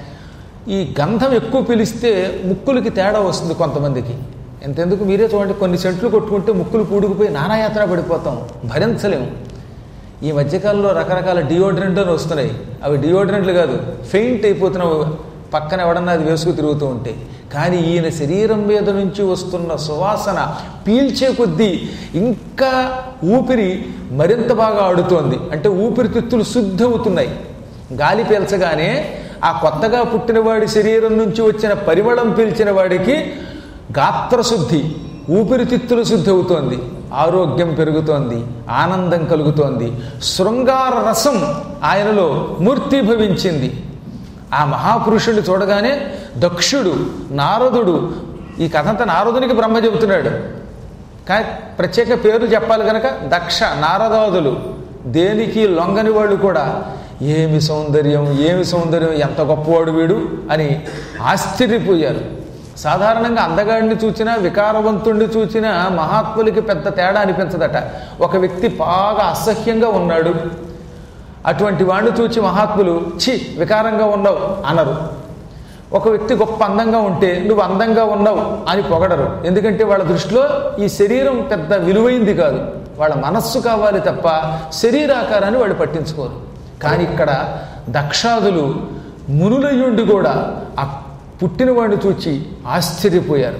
ఈ గంధం ఎక్కువ పీలిస్తే ముక్కులకి తేడా వస్తుంది కొంతమందికి. ఎంతెందుకు మీరే చూడండి, కొన్ని సెంట్లు కొట్టుకుంటే ముక్కులు పూడుకుపోయి నానాయాత్ర పడిపోతాం, భరించలేము. ఈ మధ్యకాలంలో రకరకాల డియోడ్రెంట్లు వస్తున్నాయి. అవి డియోడ్రెంట్లు కాదు, ఫెయింట్ అయిపోతున్నావు పక్కన ఎవడన్నా అది వేసుకు తిరుగుతూ ఉంటే. కానీ ఈయన శరీరం మీద నుంచి వస్తున్న సువాసన పీల్చే కొద్దీ ఇంకా ఊపిరి మరింత బాగా ఆడుతోంది. అంటే ఊపిరితిత్తులు శుద్ధి అవుతున్నాయి. గాలి పీల్చగానే ఆ కొత్తగా పుట్టినవాడి శరీరం నుంచి వచ్చిన పరిమళం పీల్చిన వాడికి గాత్రశుద్ధి, ఊపిరితిత్తుల శుద్ధి అవుతోంది, ఆరోగ్యం పెరుగుతోంది, ఆనందం కలుగుతోంది. శృంగార రసం ఆయనలో మూర్తిభవించింది. ఆ మహాపురుషుడిని చూడగానే దక్షుడు, నారదుడు, ఈ కథంతా నారదునికి బ్రహ్మ చెబుతున్నాడు. కానీ ప్రత్యేక పేరు చెప్పాలి కనుక దక్ష, నారదాదులు దేనికి లొంగని వాళ్ళు కూడా ఏమి సౌందర్యం, ఏమి సౌందర్యం, ఎంత గొప్పవాడు వీడు అని ఆశ్చర్యపోయారు. సాధారణంగా అందగాడిని చూచినా వికారవంతుణ్ణి చూచినా మహాత్ములకి పెద్ద తేడా అనిపించదట. ఒక వ్యక్తి బాగా అసహ్యంగా ఉన్నాడు, అటువంటి వాడిని చూచి మహాత్ములు ఛీ వికారంగా ఉన్నావు అనరు. ఒక వ్యక్తి గొప్ప అందంగా ఉంటే నువ్వు అందంగా ఉన్నావు అని పొగడరు. ఎందుకంటే వాళ్ళ దృష్టిలో ఈ శరీరం పెద్ద విలువైంది కాదు, వాళ్ళ మనస్సు కావాలి తప్ప శరీరాకారాన్ని వాళ్ళు పట్టించుకోరు. కానీ ఇక్కడ దక్షాదులు మునులయ్యుండి కూడా ఆ పుట్టినవాడిని చూచి ఆశ్చర్యపోయారు.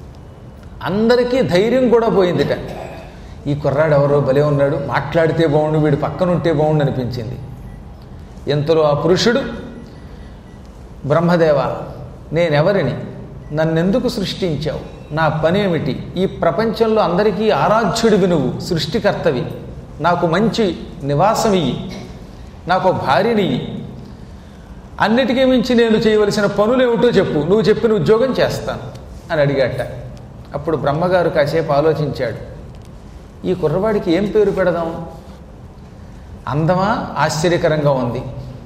అందరికీ ధైర్యం కూడా పోయిందిట. ఈ కుర్రాడు ఎవరో భలే ఉన్నాడు, మాట్లాడితే బాగుండు, వీడు పక్కనుంటే బాగుండు అనిపించింది. ఎంతలో ఆ పురుషుడు, బ్రహ్మదేవ నేనెవరిని, నన్నెందుకు సృష్టించావు, నా పనేమిటి, ఈ ప్రపంచంలో అందరికీ ఆరాధ్యుడివి, నువ్వు సృష్టికర్తవి, నాకు మంచి నివాసం ఇయ్యి, నాకు భార్యనియ్యి, అన్నిటికీ మించి నేను చేయవలసిన పనులు ఏమిటో చెప్పు, నువ్వు చెప్పిన ఉద్యోగం చేస్తాను అని అడిగాట. అప్పుడు బ్రహ్మగారు కాసేపు ఆలోచించాడు. ఈ కుర్రవాడికి ఏం పేరు పెడదాం, అందమా ఆశ్చర్యకరంగా ఉంది.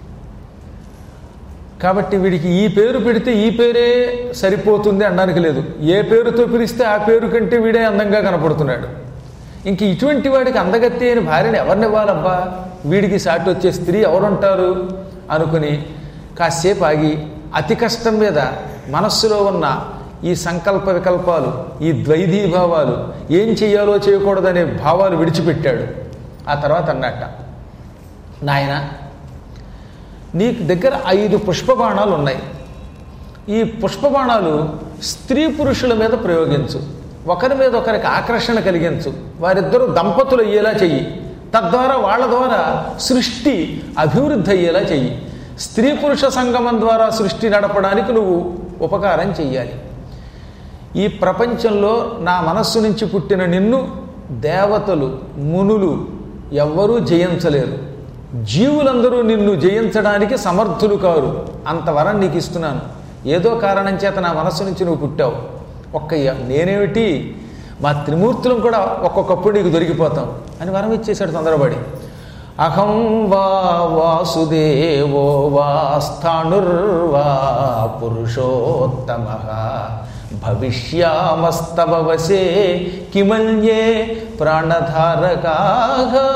కాబట్టి వీడికి ఈ పేరు పెడితే ఈ పేరే సరిపోతుంది అనడానికి లేదు. ఏ పేరుతో పిలిస్తే ఆ పేరు కంటే వీడే అందంగా కనపడుతున్నాడు. ఇంక ఇటువంటి వాడికి అందగత్తి అయిన భార్యను ఎవరినివ్వాలబ్బా, వీడికి సాటి వచ్చే స్త్రీ ఎవరుంటారు అనుకుని కాసేపు ఆగి అతి కష్టం మీద మనస్సులో ఉన్న ఈ సంకల్ప వికల్పాలు, ఈ ద్వైధీభావాలు, ఏం చెయ్యాలో చేయకూడదనే భావాలు విడిచిపెట్టాడు. ఆ తర్వాత అన్నట్ట, నాయన నీ దగ్గర ఐదు పుష్పబాణాలు ఉన్నాయి. ఈ పుష్పబాణాలు స్త్రీ పురుషుల మీద ప్రయోగించు, ఒకరి మీద ఒకరికి ఆకర్షణ కలిగించు, వారిద్దరూ దంపతులు అయ్యేలా చెయ్యి, తద్వారా వాళ్ళ ద్వారా సృష్టి అభివృద్ధి అయ్యేలా చెయ్యి. స్త్రీ పురుష సంగమం ద్వారా సృష్టి నడపడానికి నువ్వు ఉపకారం చెయ్యాలి. ఈ ప్రపంచంలో నా మనస్సు నుంచి పుట్టిన నిన్ను దేవతలు, మునులు ఎవ్వరూ జయించలేరు. జీవులందరూ నిన్ను జయించడానికి సమర్థులు కారు. అంత వరం నీకు ఇస్తున్నాను. ఏదో కారణం చేత నా మనస్సు నుంచి నువ్వు పుట్టావు. ఒక్క నేనేమిటి, మా త్రిమూర్తులం కూడా ఒక్కొక్కప్పుడు నీకు దొరికిపోతాం అని వరం ఇచ్చేశాడు తొందరపడి. అహం వా వాసుదేవో వా స్థాణుర్వా పురుషోత్తమ భవిష్యామస్తవ వశే కిమన్యే ప్రాణధారకాగా.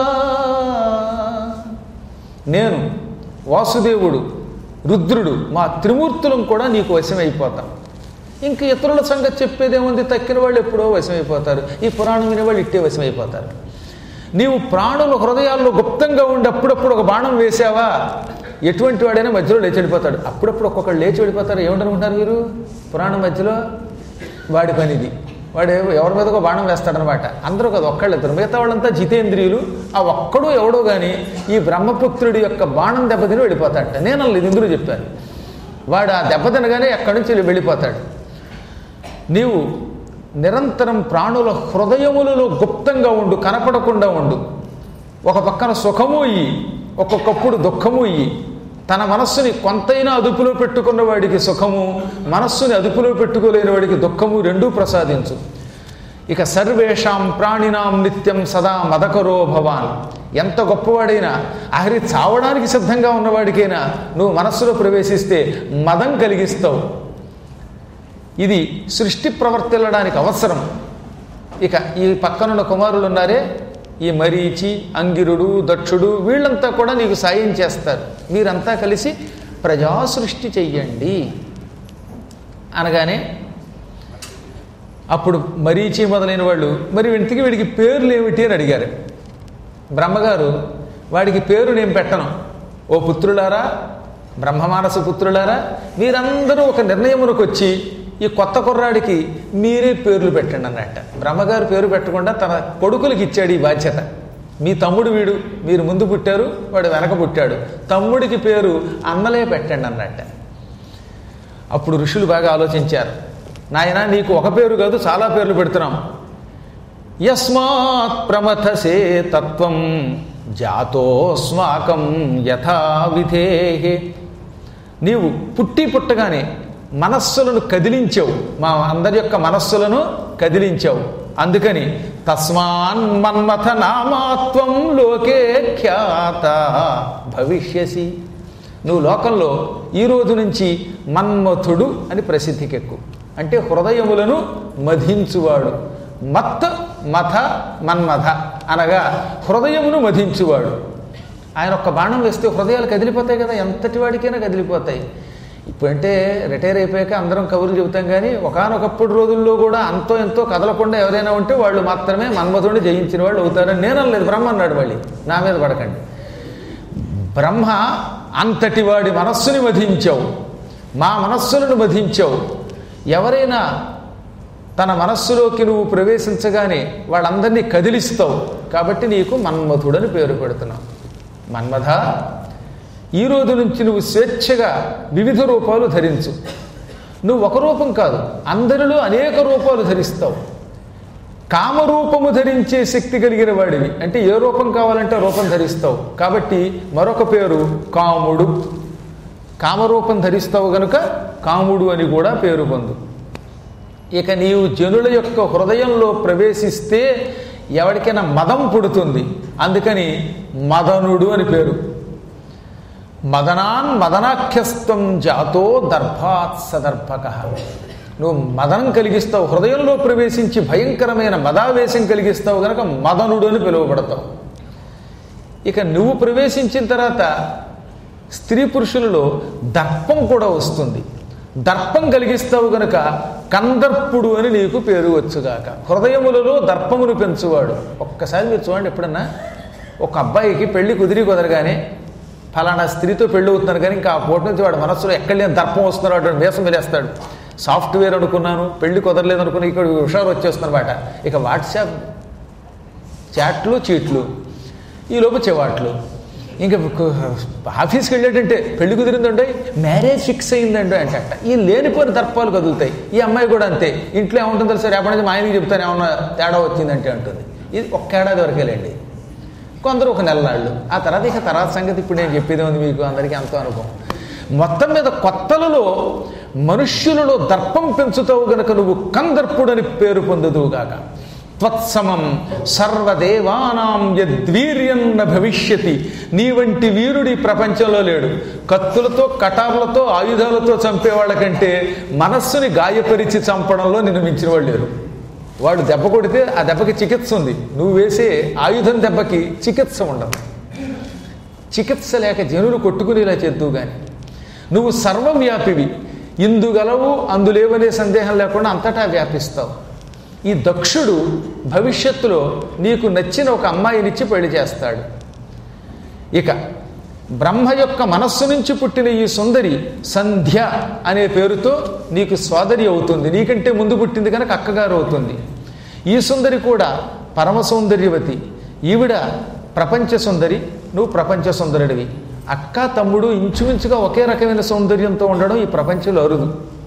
నేను వాసుదేవుడు, రుద్రుడు, మా త్రిమూర్తులం కూడా నీకు వశమైపోతాం. ఇంక ఇతరుల సంగతి చెప్పేదేముంది, తక్కిన వాళ్ళు ఎప్పుడో వశమైపోతారు. ఈ పురాణం వినేవాళ్ళు ఇట్టే వశమైపోతారు. నీవు ప్రాణుల హృదయాల్లో గుప్తంగా ఉండి అప్పుడప్పుడు ఒక బాణం వేసావా, ఎటువంటి వాడైనా మధ్యలో లేచి వెళ్ళిపోతాడు. అప్పుడప్పుడు ఒక్కొక్కడు లేచి వెళ్ళిపోతారు. ఏమిటనుకుంటారు మీరు? పురాణం మధ్యలో వాడి పనిది. వాడు ఎవరి మీద ఒక బాణం వేస్తాడనమాట. అందరూ కదా, ఒక్కళ్ళు ఇద్దరు, మిగతా వాళ్ళంతా జితేంద్రియులు. ఆ ఒక్కడు ఎవడో కానీ ఈ బ్రహ్మపుత్రుడి యొక్క బాణం దెబ్బతిని వెళ్ళిపోతాడట. నేను అలా ఇందులో చెప్పాను. వాడు ఆ దెబ్బతినగానే ఎక్కడి నుంచి వెళ్ళిపోతాడు. నీవు నిరంతరం ప్రాణుల హృదయములలో గుప్తంగా ఉండు, కనపడకుండా ఉండు. ఒక పక్కన సుఖము ఇయ్యి, ఒక్కొక్కప్పుడు దుఃఖము ఇయ్యి. తన మనస్సుని కొంతైనా అదుపులో పెట్టుకున్న వాడికి సుఖము, మనస్సుని అదుపులో పెట్టుకోలేని వాడికి దుఃఖము రెండూ ప్రసాదించు. ఇక సర్వేషాం ప్రాణినాం నిత్యం సదా మదకరో భవాన్. ఎంత గొప్పవాడైనా, ఆఖరి చావడానికి సిద్ధంగా ఉన్నవాడికైనా నువ్వు మనస్సులో ప్రవేశిస్తే మదం కలిగిస్తావు. ఇది సృష్టి ప్రవర్తిల్లడానికి అవసరం. ఇక ఈ పక్కనున్న కుమారులు ఉన్నారే, ఈ మరీచి, అంగిరుడు, దక్షుడు, వీళ్ళంతా కూడా నీకు సాయం చేస్తారు. మీరంతా కలిసి ప్రజాసృష్టి చెయ్యండి అనగానే అప్పుడు మరీచి మొదలైన వాళ్ళు, మరి ఇంటికి వీడికి పేర్లు ఏమిటి అని అడిగారు. బ్రహ్మగారు, వాడికి పేరు నేను పెట్టను. ఓ పుత్రులారా, బ్రహ్మమానస పుత్రులారా, మీరందరూ ఒక నిర్ణయమునకు వచ్చి ఈ కొత్త కుర్రాడికి మీరే పేర్లు పెట్టండి అన్నట్ట. బ్రహ్మగారు పేరు పెట్టకుండా తన కొడుకులకి ఇచ్చాడు ఈ బాధ్యత. మీ తమ్ముడు వీడు, మీరు ముందు పుట్టారు, వాడు వెనక పుట్టాడు, తమ్ముడికి పేరు అన్నలే పెట్టండి అన్నట్ట. అప్పుడు ఋషులు బాగా ఆలోచించారు. నాయనా, నీకు ఒక పేరు కాదు, చాలా పేర్లు పెడుతున్నాం. యస్మాత్ ప్రమథసే తత్వం జాతోస్మాకం యథావిధేహే. నీవు పుట్టి పుట్టగానే మనస్సులను కదిలించావు, మా అందరి యొక్క మనస్సులను కదిలించావు. అందుకని తస్మాన్ మన్మథ నామాత్వం లోకే ఖ్యాత భవిష్యసి. నువ్వు లోకంలో ఈ రోజు నుంచి మన్మథుడు అని ప్రసిద్ధికెక్కు. అంటే హృదయములను మధించువాడు. మత్ మథ మన్మథ అనగా హృదయమును మధించువాడు. ఆయన ఒక్క బాణం వేస్తే హృదయాలు కదిలిపోతాయి కదా, ఎంతటి వాడికైనా కదిలిపోతాయి. ఇప్పుడంటే రిటైర్ అయిపోయాక అందరం కబుర్లు చెబుతాం, కానీ ఒకానొకప్పుడు రోజుల్లో కూడా అంతో ఎంతో కదలకుండా ఎవరైనా ఉంటే వాళ్ళు మాత్రమే మన్మథుడిని జయించిన వాళ్ళు అవుతారని నేను అనలేదు, బ్రహ్మ అన్నాడు. మళ్ళీ నా మీద పడకండి. బ్రహ్మ అంతటి వాడి మనస్సుని మధించావు, మా మనస్సులను మధించావు. ఎవరైనా తన మనస్సులోకి నువ్వు ప్రవేశించగానే వాళ్ళందరినీ కదిలిస్తావు. కాబట్టి నీకు మన్మథుడని పేరు పెడుతున్నావు. మన్మథ, ఈ రోజు నుంచి నువ్వు స్వేచ్ఛగా వివిధ రూపాలు ధరించు. నువ్వు ఒక రూపం కాదు, అందరిలో అనేక రూపాలు ధరిస్తావు. కామరూపము ధరించే శక్తి కలిగిన వాడివి. అంటే ఏ రూపం కావాలంటే రూపం ధరిస్తావు. కాబట్టి మరొక పేరు కాముడు. కామరూపం ధరిస్తావు గనుక కాముడు అని కూడా పేరు పొందు. ఇక నీవు జనుల యొక్క హృదయంలో ప్రవేశిస్తే ఎవరికైనా మదం పుడుతుంది, అందుకని మదనుడు అని పేరు. మదనాన్ మదనాఖ్యస్తం జాతో దర్భాత్ సదర్భక. నువ్వు మదనం కలిగిస్తావు, హృదయంలో ప్రవేశించి భయంకరమైన మదావేశం కలిగిస్తావు కనుక మదనుడు అని పిలువబడతావు. ఇక నువ్వు ప్రవేశించిన తర్వాత స్త్రీ పురుషులలో దర్పం కూడా వస్తుంది. దర్పం కలిగిస్తావు గనక కందర్పుడు అని నీకు పేరు వచ్చుగాక. హృదయములలో దర్పమును పెంచువాడు. ఒక్కసారి మీరు చూడండి, ఎప్పుడన్నా ఒక అబ్బాయికి పెళ్లి కుదిరి కుదరగానే ఫలానా స్త్రీతో పెళ్లి అవుతున్నారు కానీ ఇంకా ఆ పూట నుంచి వాడు మనస్సులో ఎక్కడ లేని దర్పం వస్తున్నారు, వాడు వేసం వెళ్ళేస్తాడు. సాఫ్ట్వేర్ అనుకున్నాను, పెళ్లి కుదరలేదు అనుకున్నా, ఇక్కడ హుషారు వచ్చేస్తున్నమాట. ఇక వాట్సాప్ చాట్లు చీట్లు, ఈలోపు చెవాట్లు. ఇంకా ఆఫీస్కి వెళ్ళేటంటే పెళ్లి కుదిరిందండి, మ్యారేజ్ ఫిక్స్ అయిందండి అంటే అంట. ఈ లేనిపోయిన దర్పాలు కదులుతాయి. ఈ అమ్మాయి కూడా అంతే. ఇంట్లో ఏముంటుందో సరే రేపటి నుంచి మా ఆయనకి చెప్తాను ఏమన్నా తేడా వచ్చిందంటే అంటుంది. ఇది ఒక్క ఏడాది వరకేలేండి, కొందరు ఒక నెల నాళ్ళు. ఆ తర్వాత ఇక తర్వాత సంగతి ఇప్పుడు నేను చెప్పేది ఉంది మీకు అందరికీ అంత అనుభవం. మొత్తం మీద కొత్తలలో మనుష్యులలో దర్పం పెంచుతావు గనక నువ్వు కందర్పుడని పేరు పొందుదువుగాక. త్వత్సమం సర్వదేవానాం యద్వీర్యన్న భవిష్యతి. నీ వంటి వీరుడి ప్రపంచంలో లేడు. కత్తులతో కటార్లతో ఆయుధాలతో చంపేవాళ్ళకంటే మనస్సుని గాయపరిచి చంపడంలో నిన్ను మించిన వాళ్ళు లేరు. వాడు దెబ్బ కొడితే ఆ దెబ్బకి చికిత్స ఉంది, నువ్వు వేసే ఆయుధం దెబ్బకి చికిత్స ఉండదు. చికిత్స లేక జనులు కొట్టుకునేలా చేద్దువు కానీ నువ్వు సర్వవ్యాపివి. ఇందుగలవు అందులేవనే సందేహం లేకుండా అంతటా వ్యాపిస్తావు. ఈ దక్షుడు భవిష్యత్తులో నీకు నచ్చిన ఒక అమ్మాయినిచ్చి పెళ్లి చేస్తాడు. ఇక బ్రహ్మ యొక్క మనస్సు నుంచి పుట్టిన ఈ సుందరి సంధ్య అనే పేరుతో నీకు సోదరి అవుతుంది. నీకంటే ముందు పుట్టింది కనుక అక్కగారు అవుతుంది. ఈ సుందరి కూడా పరమ సౌందర్యవతి. ఈవిడ ప్రపంచ సుందరి, నువ్వు ప్రపంచ సుందరుడివి. అక్క తమ్ముడు ఇంచుమించుగా ఒకే రకమైన సౌందర్యంతో ఉండడం ఈ ప్రపంచంలో అరుదు.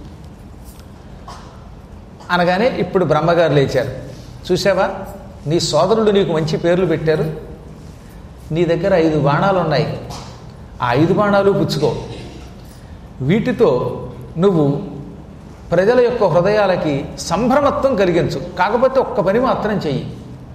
అనగానే ఇప్పుడు బ్రహ్మగారు లేచారు. చూసావా, నీ సోదరులు నీకు మంచి పేర్లు పెట్టారు. నీ దగ్గర ఐదు బాణాలు ఉన్నాయి. ఆ ఐదు బాణాలు పుచ్చుకో. వీటితో నువ్వు ప్రజల యొక్క హృదయాలకి సంభ్రమత్వం కలిగించు. కాకపోతే ఒక్క పని మాత్రం చెయ్యి.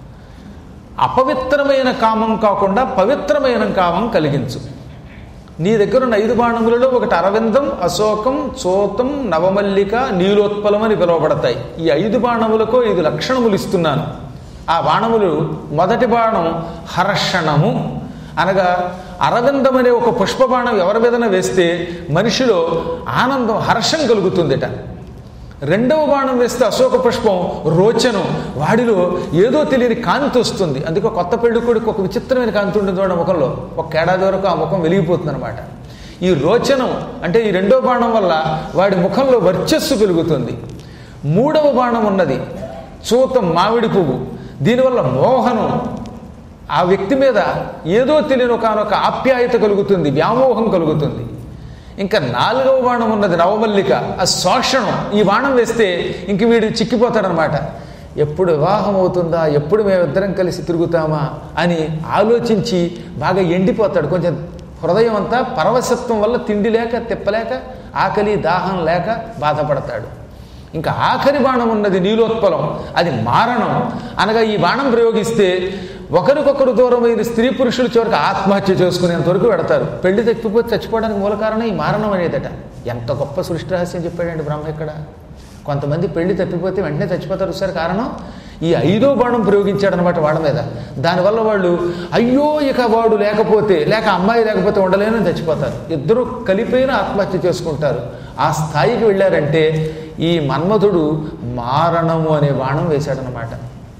అపవిత్రమైన కామం కాకుండా పవిత్రమైన కామం కలిగించు. నీ దగ్గర ఉన్న ఐదు బాణములలో ఒకటి అరవిందం, అశోకం, చోతం, నవమల్లిక, నీలోత్పలం అని పిలువబడతాయి. ఈ ఐదు బాణములకు ఐదు లక్షణములు ఇస్తున్నాను. ఆ బాణములు, మొదటి బాణం హర్షణము, అనగా అరవిందం అనే ఒక పుష్పబాణం ఎవరి మీదన వేస్తే మనిషిలో ఆనందం, హర్షం కలుగుతుందిట. రెండవ బాణం వేస్తే అశోక పుష్పం రోచనం, వాడిలో ఏదో తెలియని కాంతి వస్తుంది. అందుకే కొత్త పెళ్లి కొడుకు ఒక విచిత్రమైన కాంతి ఉంటుంది వాడి ముఖంలో. ఒక ఏడాది వరకు ఆ ముఖం వెలిగిపోతుంది అనమాట. ఈ రోచనం అంటే ఈ రెండవ బాణం వల్ల వాడి ముఖంలో వర్చస్సు పెరుగుతుంది. మూడవ బాణం ఉన్నది చూతం, మామిడి పువ్వు. దీనివల్ల మోహనం, ఆ వ్యక్తి మీద ఏదో తెలియని ఒకనొక ఆప్యాయత కలుగుతుంది, వ్యామోహం కలుగుతుంది. ఇంకా నాలుగవ బాణం ఉన్నది నవమల్లిక, ఆ శోషణం. ఈ బాణం వేస్తే ఇంక వీడు చిక్కిపోతాడనమాట. ఎప్పుడు వివాహం అవుతుందా, ఎప్పుడు మేమిద్దరం కలిసి తిరుగుతామా అని ఆలోచించి బాగా ఎండిపోతాడు. కొంచెం హృదయం అంతా పరవశత్వం వల్ల తిండి లేక, తిప్పలేక, ఆకలి దాహం లేక బాధపడతాడు. ఇంకా ఆఖరి బాణం ఉన్నది నీలోత్పలం, అది మారణం. అనగా ఈ బాణం ప్రయోగిస్తే ఒకరికొకరు దూరమైన స్త్రీ పురుషులు చివరికి ఆత్మహత్య చేసుకునేంతవరకు పెడతారు. పెళ్లి తప్పిపోతే చచ్చిపోవడానికి మూల కారణం ఈ మారణం అనేదట. ఎంత గొప్ప సృష్టి రహస్యం చెప్పాడండి బ్రహ్మ ఇక్కడ. కొంతమంది పెళ్లి తప్పిపోతే వెంటనే చచ్చిపోతారు. సార్ కారణం ఈ ఐదో బాణం ప్రయోగించాడనమాట వాళ్ళ మీద. దానివల్ల వాళ్ళు అయ్యో ఇక వాడు లేకపోతే, లేక అమ్మాయి లేకపోతే ఉండలేనని చచ్చిపోతారు. ఇద్దరు కలిపైన ఆత్మహత్య చేసుకుంటారు. ఆ స్థాయికి వెళ్ళారంటే ఈ మన్మధుడు మారణము అనే బాణం వేశాడనమాట.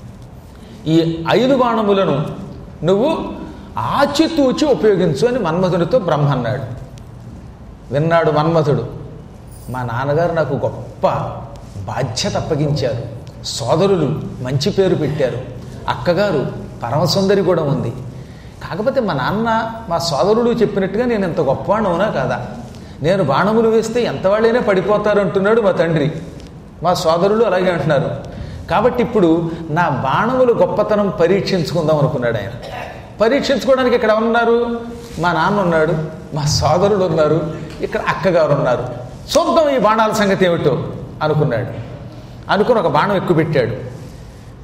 ఈ ఐదు బాణములను నువ్వు ఆచితూచి ఉపయోగించు అని మన్మధుడితో బ్రహ్మ అన్నాడు. విన్నాడు మన్మధుడు. మా నాన్నగారు నాకు గొప్ప బాధ్యత అప్పగించారు. సోదరులు మంచి పేరు పెట్టారు. అక్కగారు పరమసుందరి కూడా ఉంది. కాకపోతే మా నాన్న, మా సోదరులు చెప్పినట్టుగా నేను ఎంత గొప్పవాడిని అవునా కాదా? నేను బాణములు వేస్తే ఎంతవాళ్ళైనా పడిపోతారు అంటున్నాడు మా తండ్రి. మా సోదరులు అలాగే అంటున్నారు. కాబట్టి ఇప్పుడు నా బాణములు గొప్పతనం పరీక్షించుకుందాం అనుకున్నాడు ఆయన. పరీక్షించుకోవడానికి ఇక్కడ ఉన్నారు, మా నాన్న ఉన్నాడు, మా సోదరుడు ఉన్నారు, ఇక్కడ అక్కగారు ఉన్నారు. చూద్దాం ఈ బాణాల సంగతి ఏమిటో అనుకున్నాడు. అనుకుని ఒక బాణం ఎక్కువ పెట్టాడు.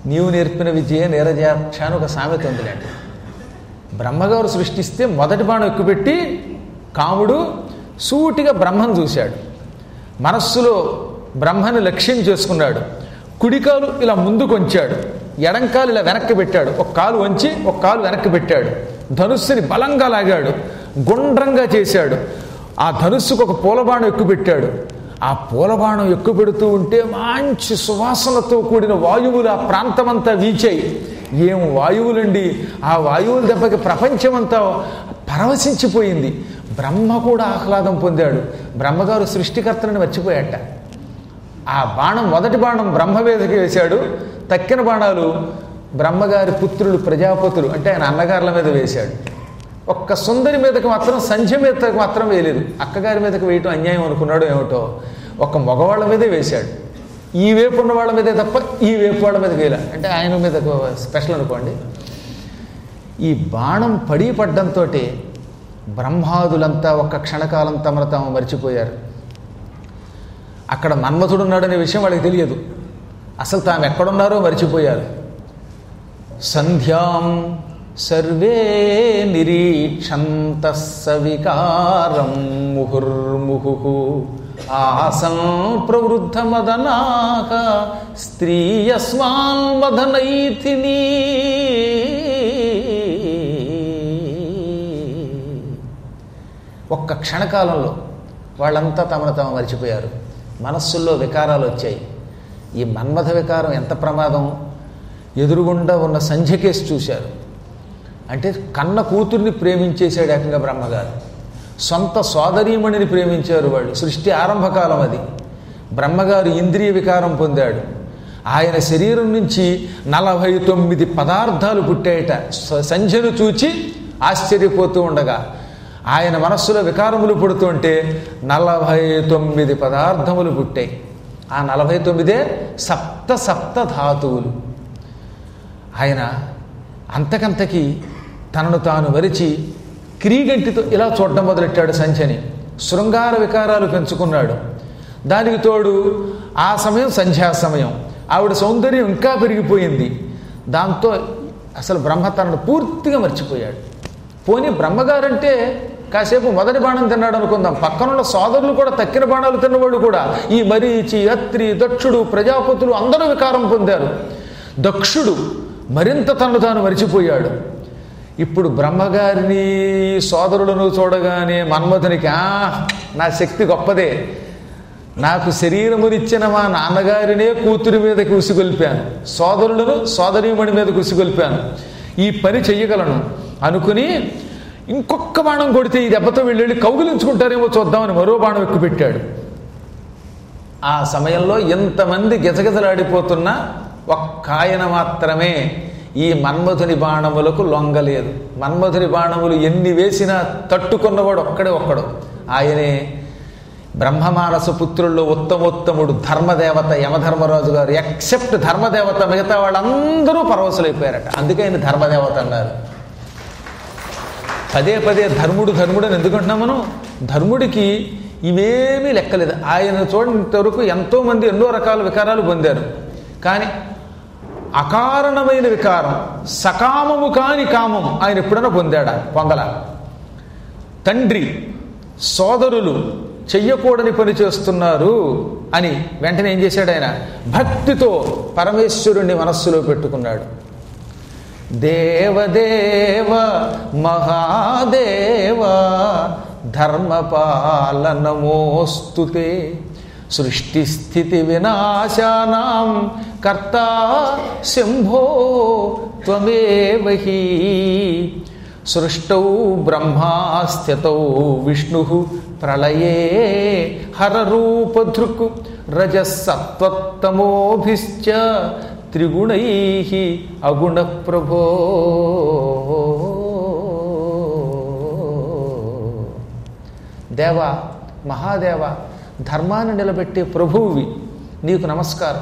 నీవు నేర్పిన విద్యే నీరజాక్ష అని ఒక సామెత ఉందిలేండి. బ్రహ్మగారు సృష్టిస్తే మొదటి బాణం ఎక్కుపెట్టి కాముడు సూటిగా బ్రహ్మను చూశాడు. మనస్సులో బ్రహ్మని లక్ష్యం చేసుకున్నాడు. కుడికాలు ఇలా ముందుకు వంచాడు, ఎడంకాలు ఇలా వెనక్కి పెట్టాడు. ఒక కాలు వంచి ఒక కాలు వెనక్కి పెట్టాడు. ధనుస్సుని బలంగా లాగాడు, గుండ్రంగా చేశాడు. ఆ ధనుస్సుకు ఒక పూలబాణం ఎక్కుపెట్టాడు. ఆ పూలబాణం ఎక్కుపెడుతూ ఉంటే మంచి సువాసనతో కూడిన వాయువులు ఆ ప్రాంతమంతా వీచాయి. ఏం వాయువులండి! ఆ వాయువుల దెబ్బకి ప్రపంచమంతా పరవశించిపోయింది. బ్రహ్మ కూడా ఆహ్లాదం పొందాడు. బ్రహ్మగారు సృష్టికర్తలను మర్చిపోయాట. ఆ బాణం మొదటి బాణం బ్రహ్మ మీదకి వేశాడు. తక్కిన బాణాలు బ్రహ్మగారి పుత్రులు ప్రజాపతులు అంటే ఆయన అన్నగారుల మీద వేశాడు. ఒక్క సుందరి మీదకి మాత్రం సంధ్య మీదకి మాత్రం వేయలేదు. అక్కగారి మీదకి వేయటం అన్యాయం అనుకున్నాడు ఏమిటో. ఒక్క మగవాళ్ళ మీదే వేశాడు. ఈ వేపు ఉన్న వాళ్ళ మీదే తప్ప ఈ వేపు వాళ్ళ మీద వేయాల అంటే ఆయన మీద స్పెషల్ అనుకోండి. ఈ బాణం పడి పడ్డంతో బ్రహ్మాదులంతా ఒక్క క్షణకాలం తమను తాము మరిచిపోయారు. అక్కడ మన్మథుడు ఉన్నాడనే విషయం వాళ్ళకి తెలియదు. అసలు తాము ఎక్కడున్నారో మరిచిపోయారు. సంధ్యాం సర్వే నిరీక్షంత సవికారం ముహుర్ముహు ఆసం ప్రవృద్ధ మదనాక స్త్రీయస్మాన్ మదనైథిని. ఒక్క క్షణకాలంలో వాళ్ళంతా తమను తాము మరిచిపోయారు. మనస్సుల్లో వికారాలు వచ్చాయి. ఈ మన్మథ వికారం ఎంత ప్రమాదం! ఎదురుగుండా ఉన్న సంధ్యకేసి చూశారు. అంటే కన్న కూతుర్ని ప్రేమించేశాడు ఏకంగా బ్రహ్మగారు. సొంత సోదరీమణిని ప్రేమించారు వాళ్ళు. సృష్టి ఆరంభకాలం అది. బ్రహ్మగారు ఇంద్రియ వికారం పొందాడు. ఆయన శరీరం నుంచి నలభై తొమ్మిది పదార్థాలు పుట్టాయట. సంధ్యను చూచి ఆశ్చర్యపోతూ ఉండగా ఆయన మనస్సులో వికారములు పుడుతుంటే నలభై తొమ్మిది పదార్థములు పుట్టాయి. ఆ నలభై తొమ్మిదే సప్త సప్త ధాతువులు. ఆయన అంతకంతకి తనను తాను వరిచి క్రీగంటితో ఇలా చూడడం మొదలెట్టాడు సంధ్యని. శృంగార వికారాలు పెంచుకున్నాడు. దానికి తోడు ఆ సమయం సంధ్యా సమయం. ఆవిడ సౌందర్యం ఇంకా పెరిగిపోయింది. దాంతో అసలు బ్రహ్మ తనను పూర్తిగా మర్చిపోయాడు. పోనీ బ్రహ్మగారంటే కాసేపు మొదటి బాణం తిన్నాడు అనుకుందాం. పక్కనున్న సోదరులు కూడా తక్కిన బాణాలు తిన్నవాడు కూడా ఈ మరీచి, అత్రి, దక్షుడు, ప్రజాపతులు అందరూ వికారం పొందారు. దక్షుడు మరింత తనను తాను మరిచిపోయాడు. ఇప్పుడు బ్రహ్మగారిని సోదరులను చూడగానే మన్మథునికి ఆ నా శక్తి గొప్పదే, నాకు శరీరమునిచ్చిన మా నాన్నగారినే కూతురి మీదకి ఉసిగొల్పాను, సోదరులను సోదరీమణి మీదకి ఉసిగొల్పాను, ఈ పని చెయ్యగలను అనుకుని ఇంకొక బాణం కొడితే ఈ దెబ్బతో వెళ్ళి కౌగిలించుకుంటారేమో చూద్దామని మరో బాణం ఎక్కుపెట్టాడు. ఆ సమయంలో ఎంతమంది గిజగిజలాడిపోతున్నా ఒక్క ఆయన మాత్రమే ఈ మన్మథుని బాణములకు లొంగలేదు. మన్మథుని బాణములు ఎన్ని వేసినా తట్టుకున్నవాడు ఒక్కడే ఒక్కడు. ఆయనే బ్రహ్మమానస పుత్రుల్లో ఉత్తమోత్తముడు ధర్మదేవత యమధర్మరాజు గారు. ఎక్సెప్ట్ ధర్మదేవత మిగతా వాళ్ళందరూ పరవశులైపోయారట. అందుకే ఆయన ధర్మదేవత అన్నారు. పదే పదే ధర్ముడు ధర్ముడు అని ఎందుకంటున్నాం మనం? ధర్ముడికి ఇవేమీ లెక్కలేదు. ఆయన చూడంత వరకు ఎంతోమంది ఎన్నో రకాల వికారాలు పొందారు. కానీ అకారణమైన వికారం, సకామము కాని కామం ఆయన ఎప్పుడైనా పొందాడా? పొందలా. తండ్రి సోదరులు చెయ్యకూడని పని చేస్తున్నారు అని వెంటనే ఏం చేశాడు? ఆయన భక్తితో పరమేశ్వరుణ్ణి మనస్సులో పెట్టుకున్నాడు. దేవదేవ మహాదేవ ధర్మపాలనమోస్తుతే సృష్టిస్థితి వినాశానాం కర్తా శంభో త్వమేవ హి సృష్టౌ బ్రహ్మా స్థితౌ విష్ణుః ప్రళయే హరరూపధృక్ రజసత్వత్తమోభిశ్చ త్రిగుణైః అగుణ ప్రభో. దేవ, మహాదేవ, ధర్మాన్ని నిలబెట్టే ప్రభువువి, నీకు నమస్కారం.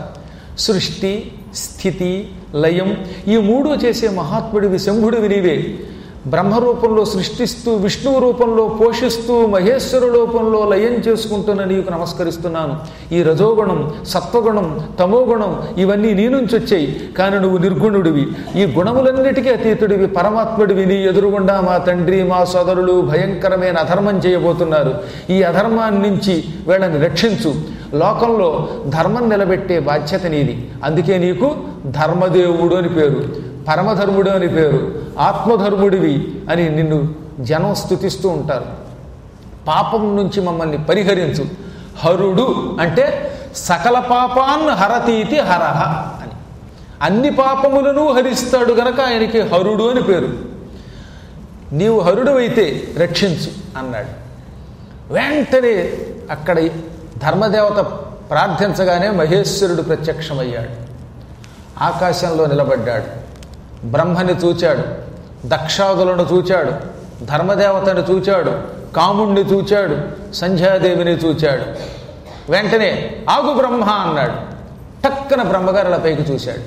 సృష్టి, స్థితి, లయం ఈ మూడు చేసే మహాత్ముడివి, శంభుడివి నీవే. బ్రహ్మరూపంలో సృష్టిస్తూ విష్ణువు రూపంలో పోషిస్తూ మహేశ్వరు రూపంలో లయం చేసుకుంటున్న నీకు నమస్కరిస్తున్నాను. ఈ రజోగుణం, సత్వగుణం, తమోగుణం ఇవన్నీ నీ నుంచి వచ్చాయి, కానీ నువ్వు నిర్గుణుడివి, ఈ గుణములన్నిటికీ అతీతుడివి, పరమాత్ముడివి. నీ ఎదురుగుండా మా తండ్రి మా సోదరులు భయంకరమైన అధర్మం చేయబోతున్నారు. ఈ అధర్మాన్ని నుంచి వీళ్ళని రక్షించు. లోకంలో ధర్మం నిలబెట్టే బాధ్యత నీది. అందుకే నీకు ధర్మదేవుడు అని పేరు, పరమధర్ముడు అని పేరు, ఆత్మధర్ముడివి అని నిన్ను జనం స్తుతిస్తూ ఉంటారు. పాపం నుంచి మమ్మల్ని పరిహరించు. హరుడు అంటే సకల పాపాన్ హరతీతి హరహ అని, అన్ని పాపములను హరిస్తాడు గనక ఆయనకి హరుడు అని పేరు. నీవు హరుడు అయితే రక్షించు అన్నాడు. వెంటనే అక్కడ ధర్మదేవత ప్రార్థించగానే మహేశ్వరుడు ప్రత్యక్షమయ్యాడు. ఆకాశంలో నిలబడ్డాడు. బ్రహ్మని చూచాడు, దక్షాదులను చూచాడు, ధర్మదేవతని చూచాడు, కాముణ్ణి చూచాడు, సంధ్యాదేవిని చూచాడు. వెంటనే ఆగు బ్రహ్మ అన్నాడు. టక్కన బ్రహ్మగారు అలా పైకి చూశాడు.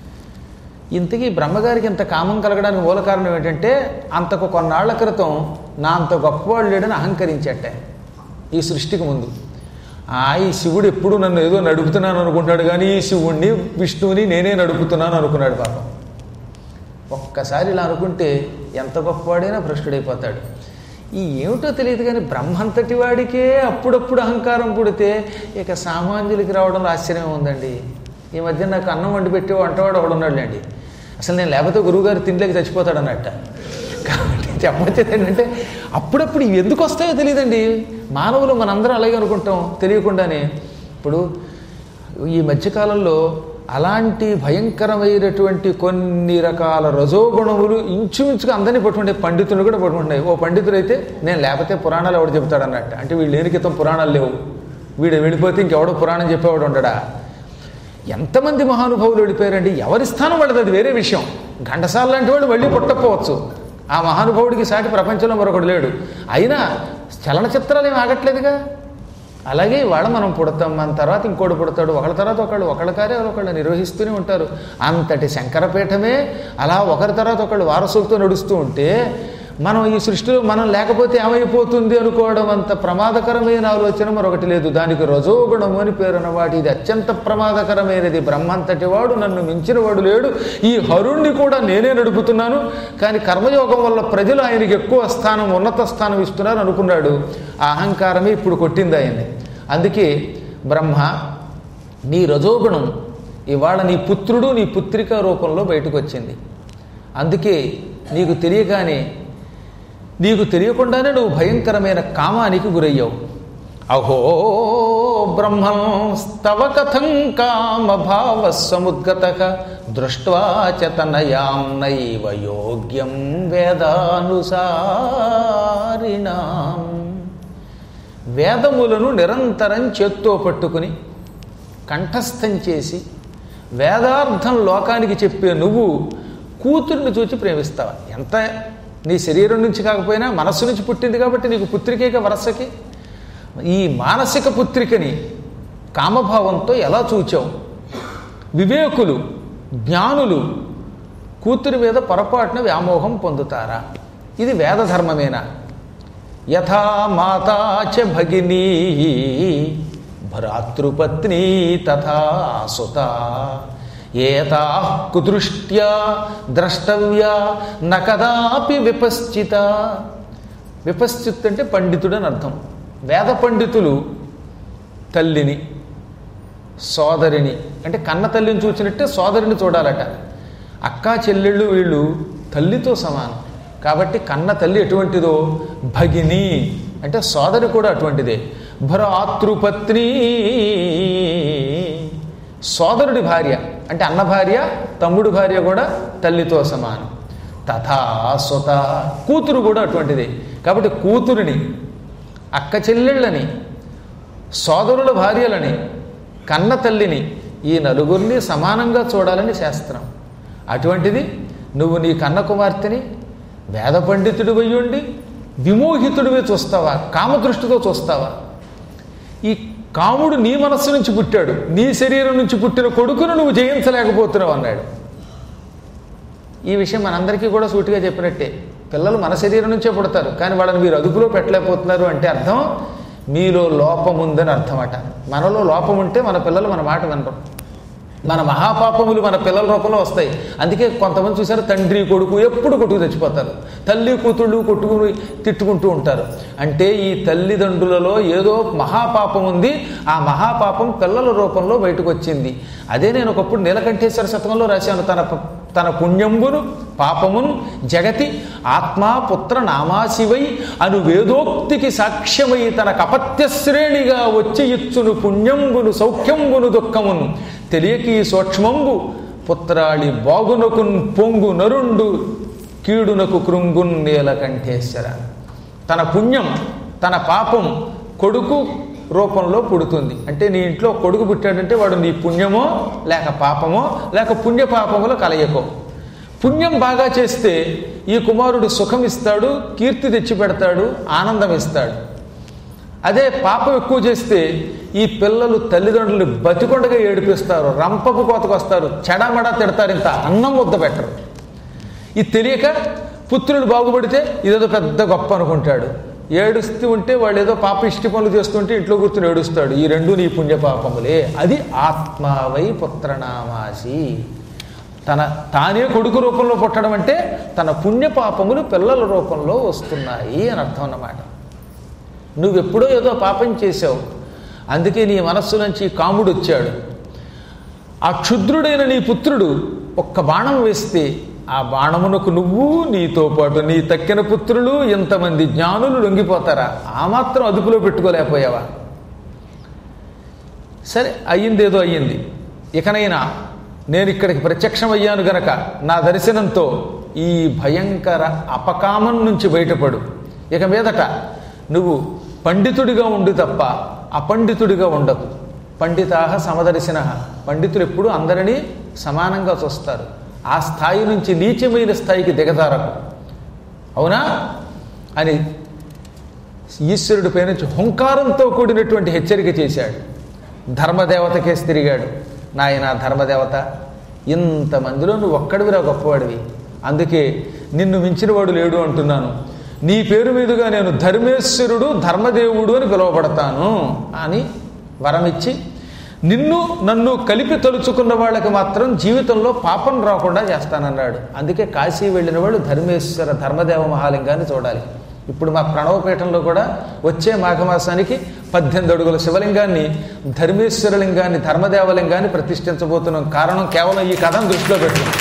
ఇంతకీ బ్రహ్మగారికి ఇంత కామం కలగడానికి మూల కారణం ఏంటంటే, అంతకు కొన్నాళ్ల క్రితం నా అంత గొప్పవాడు లేడని అహంకరించట ఈ సృష్టికి ముందు. ఆ ఈ శివుడు ఎప్పుడు నన్ను ఏదో నడుపుతున్నాను అనుకుంటాడు, కానీ ఈ శివుణ్ణి విష్ణువుని నేనే నడుపుతున్నాను అనుకున్నాడు పాపం. ఒక్కసారి ఇలా అనుకుంటే ఎంత గొప్పవాడైనా భ్రష్టుడైపోతాడు. ఈ ఏమిటో తెలియదు కానీ బ్రహ్మంతటి వాడికే అప్పుడప్పుడు అహంకారం పుడితే ఇక సామాన్యులకి రావడంలో ఆశ్చర్యం ఉందండి. ఈ మధ్య నాకు అన్నం వండి పెట్టే వంటవాడు ఒకడు ఉన్నాడులేండి. అసలు నేను లేకపోతే గురువుగారు తిండిలోకి చచ్చిపోతాడు అన్నట్ట. కాబట్టి చెప్పొచ్చేది ఏంటంటే అప్పుడప్పుడు ఇవి ఎందుకు వస్తాయో తెలియదండి. మానవులు మనందరం అలాగే అనుకుంటాం తెలియకుండానే. ఇప్పుడు ఈ మధ్యకాలంలో అలాంటి భయంకరమైనటువంటి కొన్ని రకాల రజోగుణములు ఇంచుమించుగా అందరినీ పట్టుకుంటే పండితులు కూడా పట్టుకుంటున్నాయి. ఓ పండితుడు అయితే నేను లేకపోతే పురాణాలు ఎవడు చెబుతాడు అన్నట్టు. అంటే వీళ్ళు లేని క్రితం పురాణాలు లేవు, వీడు వెళ్ళిపోతే ఇంకెవడో పురాణం చెప్పేవాడు ఉండడా. ఎంతమంది మహానుభావులు వెళ్ళిపోయారండి. ఎవరి స్థానం పడదు అది వేరే విషయం. ఘంటసాల లాంటి వాడు మళ్ళీ పుట్టకపోవచ్చు. ఆ మహానుభావుడికి సాటి ప్రపంచంలో మరొకడు లేడు. అయినా చలనచిత్రాలు ఏమి ఆగట్లేదుగా. అలాగే ఇవాళ మనం పుడతాం, మన తర్వాత ఇంకోటి పుడతాడు, ఒకళ్ళ తర్వాత ఒకళ్ళు, ఒకళ్ళ కార్యాలు ఒకళ్ళు నిర్వహిస్తూనే ఉంటారు. అంతటి శంకరపీఠమే అలా ఒకరి తర్వాత ఒకళ్ళు వారసులతో నడుస్తూ ఉంటే మనం ఈ సృష్టిలో మనం లేకపోతే ఏమైపోతుంది అనుకోవడం అంత ప్రమాదకరమైన ఆలోచన మరొకటి లేదు. దానికి రజోగుణము అని పేరున్నవాటి ఇది అత్యంత ప్రమాదకరమైనది. బ్రహ్మంతటి వాడు నన్ను మించిన వాడు లేడు, ఈ హరుణ్ణి కూడా నేనే నడుపుతున్నాను, కానీ కర్మయోగం వల్ల ప్రజలు ఆయనకి ఎక్కువ స్థానం, ఉన్నత స్థానం ఇస్తున్నారు అనుకున్నాడు. ఆ అహంకారమే ఇప్పుడు కొట్టింది ఆయన్ని. అందుకే బ్రహ్మ నీ రజోగుణం ఇవాళ నీ పుత్రుడు నీ పుత్రిక రూపంలో బయటకు వచ్చింది. అందుకే నీకు తెలియగానే నీకు తెలియకుండానే నువ్వు భయంకరమైన కామానికి గురయ్యావు. అహో బ్రహ్మస్తవ కథం కామభావ సముద్గతః దృష్ట్వా చ తనయాం నైవ యోగ్యం వేదానుసారిణాం. వేదములను నిరంతరం చేత్తో పట్టుకుని కంఠస్థం చేసి వేదార్థం లోకానికి చెప్పే నువ్వు కూతుర్ని చూచి ప్రేమిస్తావా? ఎంత నీ శరీరం నుంచి కాకపోయినా మనస్సు నుంచి పుట్టింది కాబట్టి నీకు పుత్రికేక వరసకి. ఈ మానసిక పుత్రికని కామభావంతో ఎలా చూచావు? వివేకులు జ్ఞానులు కూతురి మీద పొరపాటున వ్యామోహం పొందుతారా? ఇది వేదధర్మమేనా? యథా మాతా చ భగినీ భ్రాతృపత్ని తథా సుత ఏతా కుదృష్ట్యా ద్రష్టవ్యా నకదాపి విపశ్చిత. విపశ్చిత్ అంటే పండితుడు అని అర్థం. వేద పండితులు తల్లిని సోదరిని అంటే కన్న తల్లిని చూసినట్టే సోదరిని చూడాలట. అక్కా చెల్లెళ్ళు వీళ్ళు తల్లితో సమానం కాబట్టి కన్న తల్లి ఎటువంటిదో భగిని అంటే సోదరి కూడా అటువంటిదే. భ్రాతృపత్ని సోదరుడి భార్య అంటే అన్న భార్య తమ్ముడు భార్య కూడా తల్లితో సమానం. తథా సుత కూతురు కూడా అటువంటిదే. కాబట్టి కూతురిని అక్క చెల్లెళ్ళని సోదరుల భార్యలని కన్న తల్లిని ఈ నలుగురిని సమానంగా చూడాలని శాస్త్రం. అటువంటిది నువ్వు నీ కన్న కుమార్తెని వేద పండితుడు అయ్యుండి విమోహితుడివి చూస్తావా? కామదృష్టితో చూస్తావా? ఈ కాముడు నీ మనస్సు నుంచి పుట్టాడు, నీ శరీరం నుంచి పుట్టిన కొడుకును నువ్వు జయించలేకపోతున్నావు అన్నాడు. ఈ విషయం మనందరికీ కూడా సూటిగా చెప్పినట్టే. పిల్లలు మన శరీరం నుంచే పుడతారు, కానీ వాళ్ళని మీరు అదుపులో పెట్టలేకపోతున్నారు అంటే అర్థం మీలో లోపం ఉందని అర్థం అట. మనలో లోపం ఉంటే మన పిల్లలు మన మాట వినరు. మన మహాపాపములు మన పిల్లల రూపంలో వస్తాయి. అందుకే కొంతమంది చూసారు, తండ్రి కొడుకు ఎప్పుడు కొట్టుకు తెచ్చిపోతారు, తల్లి కూతుళ్ళు కొట్టుకుని తిట్టుకుంటూ ఉంటారు. అంటే ఈ తల్లిదండ్రులలో ఏదో మహాపాపం ఉంది, ఆ మహాపాపం పిల్లల రూపంలో బయటకు వచ్చింది. అదే నేను ఒకప్పుడు నీలకంఠేశ్వర శతకంలో రాశాను, తన తన పుణ్యంబును పాపమును జగతి ఆత్మా పుత్ర నామాశివై అను వేదోక్తికి సాక్ష్యమై తన కపత్య శ్రేణిగా వచ్చి ఇచ్చును పుణ్యంబును సౌఖ్యంబును దుఃఖమును తెలియకి సూక్ష్మంబు పుత్రాళి బాగునకున్ పొంగు నరుండు కీడునకు కృంగున్ నీలకంఠేశ్వర. తన పుణ్యం తన పాపం కొడుకు రూపంలో పుడుతుంది. అంటే నీ ఇంట్లో కొడుకు పుట్టాడంటే వాడు నీ పుణ్యమో లేక పాపమో లేక పుణ్య పాపములో కలయకో. పుణ్యం బాగా చేస్తే ఈ కుమారుడు సుఖం ఇస్తాడు, కీర్తి తెచ్చిపెడతాడు, ఆనందం ఇస్తాడు. అదే పాపం ఎక్కువ చేస్తే ఈ పిల్లలు తల్లిదండ్రులు బతికొండగా ఏడిపిస్తారు, రంపపు కోతకు వస్తారు, చెడామడా తిడతారు, ఇంత అన్నం ముద్ద పెట్టరు. ఇది తెలియక పుత్రుడు బాగుపడితే ఇదేదో పెద్ద గొప్ప అనుకుంటాడు. ఏడుస్తూ ఉంటే వాళ్ళు ఏదో పాప ఇష్టి పనులు చేస్తుంటే ఇంట్లో కూర్చుని ఏడుస్తాడు. ఈ రెండు నీ పుణ్యపాపములే. అది ఆత్మావై పుత్రనామాసి. తన తానే కొడుకు రూపంలో పుట్టడం అంటే తన పుణ్యపాపములు పిల్లల రూపంలో వస్తున్నాయి అని అర్థం అన్నమాట. నువ్వెప్పుడో ఏదో పాపం చేశావు, అందుకే నీ మనస్సు నుంచి కాముడు వచ్చాడు. ఆ క్షుద్రుడైన నీ పుత్రుడు ఒక్క బాణం వేస్తే ఆ బాణమునకు నువ్వు నీతో పాటు నీ తక్కిన పుత్రులు ఎంతమంది జ్ఞానులు లొంగిపోతారా? ఆ మాత్రం అదుపులో పెట్టుకోలేకపోయావా? సరే, అయ్యిందేదో అయ్యింది. ఇకనైనా నేను ఇక్కడికి ప్రత్యక్షమయ్యాను గనక నా దర్శనంతో ఈ భయంకర అపకామం నుంచి బయటపడు. ఇక మీదట నువ్వు పండితుడిగా ఉండు తప్ప అపండితుడిగా ఉండకు. పండితాహ సమదర్శిన. పండితులు ఎప్పుడు అందరినీ సమానంగా చూస్తారు. ఆ స్థాయి నుంచి నీచమైన స్థాయికి దిగజారకు. అవునా అని ఈశ్వరుడి పై నుంచి హుంకారంతో కూడినటువంటి హెచ్చరిక చేశాడు. ధర్మదేవతకేసి తిరిగాడు. నాయన ధర్మదేవత, ఇంతమందిలో నువ్వు ఒక్కడివిరా గొప్పవాడివి, అందుకే నిన్ను మించిన వాడు లేడు అంటున్నాను. నీ పేరు మీదుగా నేను ధర్మేశ్వరుడు ధర్మదేవుడు అని పిలువబడతాను అని వరమిచ్చి, నిన్ను నన్ను కలిపి తలుచుకున్న వాళ్ళకి మాత్రం జీవితంలో పాపం రాకుండా చేస్తానన్నాడు. అందుకే కాశీ వెళ్ళిన వాళ్ళు ధర్మేశ్వర ధర్మదేవ మహాలింగాన్ని చూడాలి. ఇప్పుడు మా ప్రణవపీఠంలో కూడా వచ్చే మాఘమాసానికి పద్దెనిమిది అడుగుల శివలింగాన్ని, ధర్మేశ్వరలింగాన్ని, ధర్మదేవలింగాన్ని ప్రతిష్ఠించబోతున్నాం. కారణం కేవలం ఈ కథను దృష్టిలో పెట్టుకుని.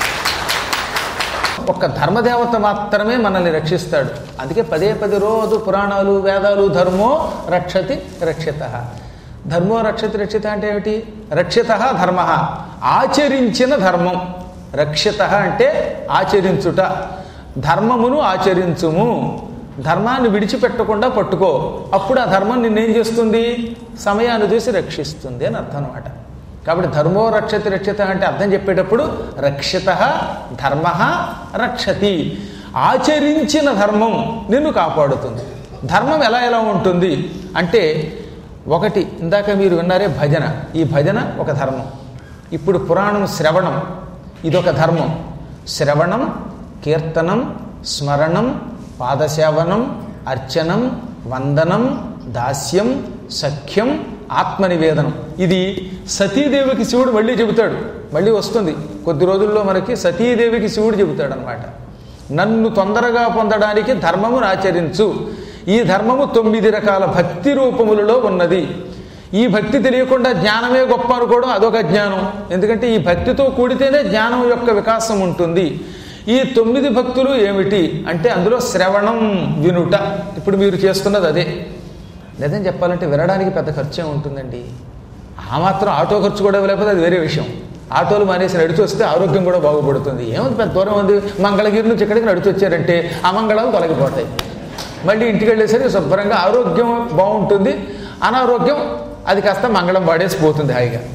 ఒక్క ధర్మదేవత మాత్రమే మనల్ని రక్షిస్తాడు. అందుకే పదే పది రోజు పురాణాలు వేదాలు ధర్మో రక్షతి రక్షిత. ధర్మో రక్షతి రక్షిత అంటే ఏమిటి? రక్షిత ధర్మ, ఆచరించిన ధర్మం. రక్షిత అంటే ఆచరించుట. ధర్మమును ఆచరించుము. ధర్మాన్ని విడిచిపెట్టకుండా పట్టుకో. అప్పుడు ఆ ధర్మం నిన్నేం చేస్తుంది? సమయాన్ని చూసి రక్షిస్తుంది అని అర్థం అనమాట. కాబట్టి ధర్మో రక్షతి రక్షిత అంటే అర్థం చెప్పేటప్పుడు రక్షిత ధర్మ రక్షతి. ఆచరించిన ధర్మం నిన్ను కాపాడుతుంది. ధర్మం ఎలా ఎలా ఉంటుంది అంటే, ఒకటి ఇందాక మీరు విన్నారే భజన. ఈ భజన ఒక ధర్మం. ఇప్పుడు పురాణం శ్రవణం, ఇదొక ధర్మం. శ్రవణం, కీర్తనం, స్మరణం, పాదసేవనం, అర్చనం, వందనం, దాస్యం, సఖ్యం, ఆత్మనివేదనం. ఇది సతీదేవికి శివుడు మళ్ళీ చెబుతాడు. మళ్ళీ వస్తుంది కొద్ది రోజుల్లో మనకి. సతీదేవికి శివుడు చెబుతాడు అనమాట, నన్ను తొందరగా పొందడానికి ధర్మమును ఆచరించు. ఈ ధర్మము తొమ్మిది రకాల భక్తి రూపములలో ఉన్నది. ఈ భక్తి తెలియకుండా జ్ఞానమే గొప్ప అనుకోవడం అదొక జ్ఞానం. ఎందుకంటే ఈ భక్తితో కూడితేనే జ్ఞానం యొక్క వికాసం ఉంటుంది. ఈ తొమ్మిది భక్తులు ఏమిటి అంటే, అందులో శ్రవణం వినుట. ఇప్పుడు మీరు చేస్తున్నది అదే. నిజం చెప్పాలంటే వినడానికి పెద్ద ఖర్చే ఉంటుందండి. ఆ మాత్రం ఆటో ఖర్చు కూడా లేకపోతే అది వేరే విషయం. ఆటోలు మానేసి నడిచి వస్తే ఆరోగ్యం కూడా బాగుపడుతుంది. ఏముంది పెద్ద దూరం ఉంది, మంగళగిరి నుంచి ఇక్కడికి నడిచి వచ్చారంటే అమంగళాలు తొలగిపోతాయి. మళ్ళీ ఇంటికి వెళ్ళేసరికి శుభ్రంగా ఆరోగ్యం బాగుంటుంది. అనారోగ్యం అది కాస్త మంగళం వాడేసి పోతుంది హాయిగా.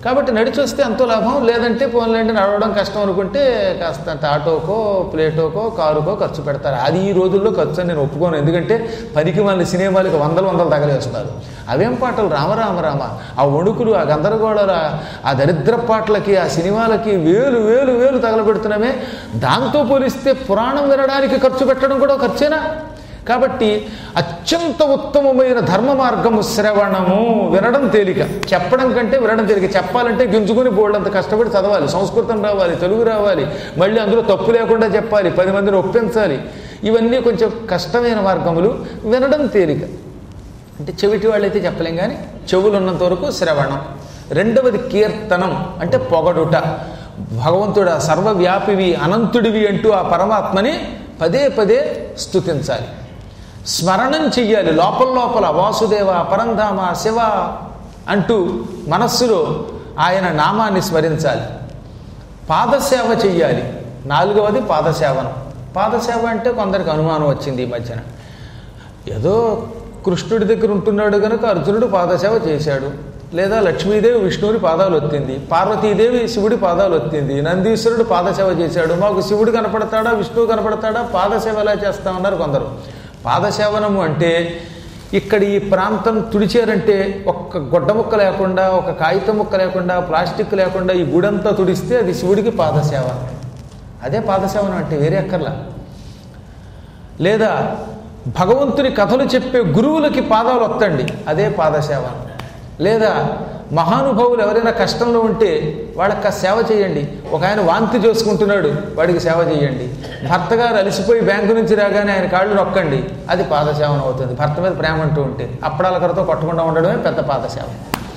కాబట్టి నడిచి వస్తే ఎంతో లాభం, లేదంటే పోన్లేండి నడవడం కష్టం అనుకుంటే కాస్త ఆటోకో ప్లేటోకో కారుకో ఖర్చు పెడతారు. అది ఈ రోజుల్లో ఖర్చు అని నేను ఒప్పుకోను. ఎందుకంటే పనికి వాళ్ళ సినిమాలకి వందలు వందలు తగలేస్తున్నారు. అవేం పాటలు, రామరామ రామ, ఆ వణుకులు, ఆ గందరగోళాలు, ఆ దరిద్ర పాటలకి, ఆ సినిమాలకి వేలు వేలు వేలు తగలబెడుతున్నామే. దాంతో పోలిస్తే పురాణం వినడానికి ఖర్చు పెట్టడం కూడా ఖర్చేనా? కాబట్టి అత్యంత ఉత్తమమైన ధర్మ మార్గము శ్రవణము. వినడం తేలిక, చెప్పడం కంటే వినడం తేలిక. చెప్పాలంటే గింజుకుని బోల్డంత కష్టపడి చదవాలి, సంస్కృతం రావాలి, తెలుగు రావాలి, మళ్ళీ అందులో తప్పు లేకుండా చెప్పాలి, పది మందిని ఒప్పించాలి. ఇవన్నీ కొంచెం కష్టమైన మార్గములు. వినడం తేలిక. అంటే చెవిటి వాళ్ళైతే చెప్పలేం, కానీ చెవులు ఉన్నంత వరకు శ్రవణం. రెండవది కీర్తనం, అంటే పొగడుట. భగవంతుడా సర్వవ్యాపివి అనంతుడివి అంటూ ఆ పరమాత్మని పదే పదే స్తుతించాలి, స్మరణం చెయ్యాలి. లోపల లోపల వాసుదేవ, పరంధామ, శివ అంటూ మనస్సులో ఆయన నామాన్ని స్మరించాలి. పాదసేవ చెయ్యాలి. నాలుగవది పాదసేవనం. పాదసేవ అంటే కొందరికి అనుమానం వచ్చింది ఈ మధ్యన. ఏదో కృష్ణుడి దగ్గర ఉంటున్నాడు కనుక అర్జునుడు పాదసేవ చేశాడు, లేదా లక్ష్మీదేవి విష్ణువుని పాదాలు ఒత్తింది, పార్వతీదేవి శివుడి పాదాలు ఒత్తింది, నందీశ్వరుడు పాదసేవ చేశాడు, మాకు శివుడు కనపడతాడా విష్ణువు కనపడతాడా, పాదసేవ ఎలా చేస్తామన్నారు కొందరు. పాదసేవనము అంటే ఇక్కడ ఈ ప్రాంతం తుడిచారంటే ఒక్క గొడ్డ ముక్క లేకుండా, ఒక కాగితం ముక్క లేకుండా, ప్లాస్టిక్ లేకుండా ఈ గుడంతా తుడిస్తే అది శివుడికి పాదసేవనం. అదే పాదసేవనం అంటే, వేరే అక్కర్లా. లేదా భగవంతుని కథలు చెప్పే గురువులకి పాదాలు ఒత్తండి, అదే పాదసేవనం. లేదా మహానుభావులు ఎవరైనా కష్టంలో ఉంటే వాళ్ళకి సేవ చేయండి. ఒక ఆయన వాంతి చేసుకుంటున్నాడు, వాడికి సేవ చేయండి. భర్త గారు అలసిపోయి బ్యాంకు నుంచి రాగానే ఆయన కాళ్ళు నొక్కండి, అది పాదసేవనం అవుతుంది. భర్త మీద ప్రేమ అంటూ ఉంటే అప్పడాల కరతో కొట్టకుండా ఉండడమే పెద్ద పాదసేవ.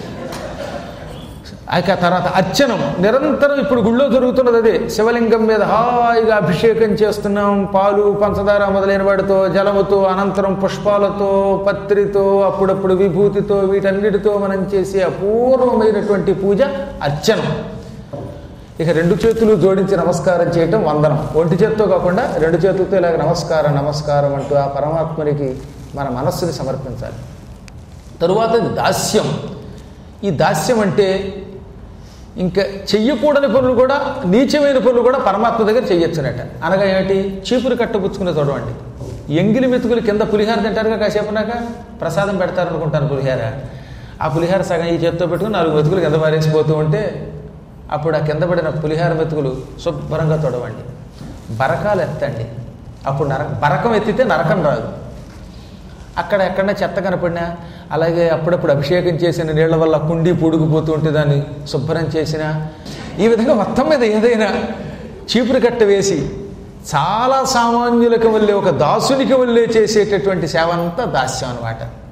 ఆ తర్వాత అర్చనం నిరంతరం. ఇప్పుడు గుళ్ళో జరుగుతున్నది అదే. శివలింగం మీద హాయిగా అభిషేకం చేస్తున్నాం, పాలు పంచదార మొదలైన వాటితో, జలముతో, అనంతరం పుష్పాలతో, పత్రితో, అప్పుడప్పుడు విభూతితో, వీటన్నిటితో మనం చేసే అపూర్వమైనటువంటి పూజ అర్చనం. ఇక రెండు చేతులు జోడించి నమస్కారం చేయటం వందనం. ఒంటి చేతితో కాకుండా రెండు చేతులతో ఇలాగ నమస్కారం నమస్కారం అంటూ ఆ పరమాత్మనికి మన మనస్సుని సమర్పించాలి. తరువాత దాస్యం. ఈ దాస్యం అంటే ఇంకా చెయ్యకూడని పనులు కూడా, నీచమైన పనులు కూడా పరమాత్మ దగ్గర చెయ్యొచ్చునట. అనగా ఏమిటి? చీపురు కట్టపుచ్చుకునే చూడవండి. ఎంగిలి మెతుకులు కింద పులిహార తింటారుగా, కాసేపునాక ప్రసాదం పెడతారనుకుంటాను పులిహార. ఆ పులిహార సగం ఈ చేతితో పెట్టుకుని నాలుగు మెతుకులు కింద పారేసిపోతూ ఉంటే అప్పుడు ఆ కింద పడిన పులిహార మెతుకులు శుభ్రంగా తొడవండి. బరకాలు ఎత్తండి. అప్పుడు నరక బరకం ఎత్తితే నరకం రాదు. అక్కడ ఎక్కడన్నా చెత్త కనపడినా, అలాగే అప్పుడప్పుడు అభిషేకం చేసిన నీళ్ల వల్ల కుండి పొడుగుపోతూ ఉంటే దాన్ని శుభ్రం చేసిన, ఈ విధంగా మొత్తం మీద ఏదైనా చీపురు కట్ట వేసి చాలా సామాన్యులకు వల్లే, ఒక దాసునికి వల్లే చేసేటటువంటి సేవ అంతా దాస్యం అన్నమాట.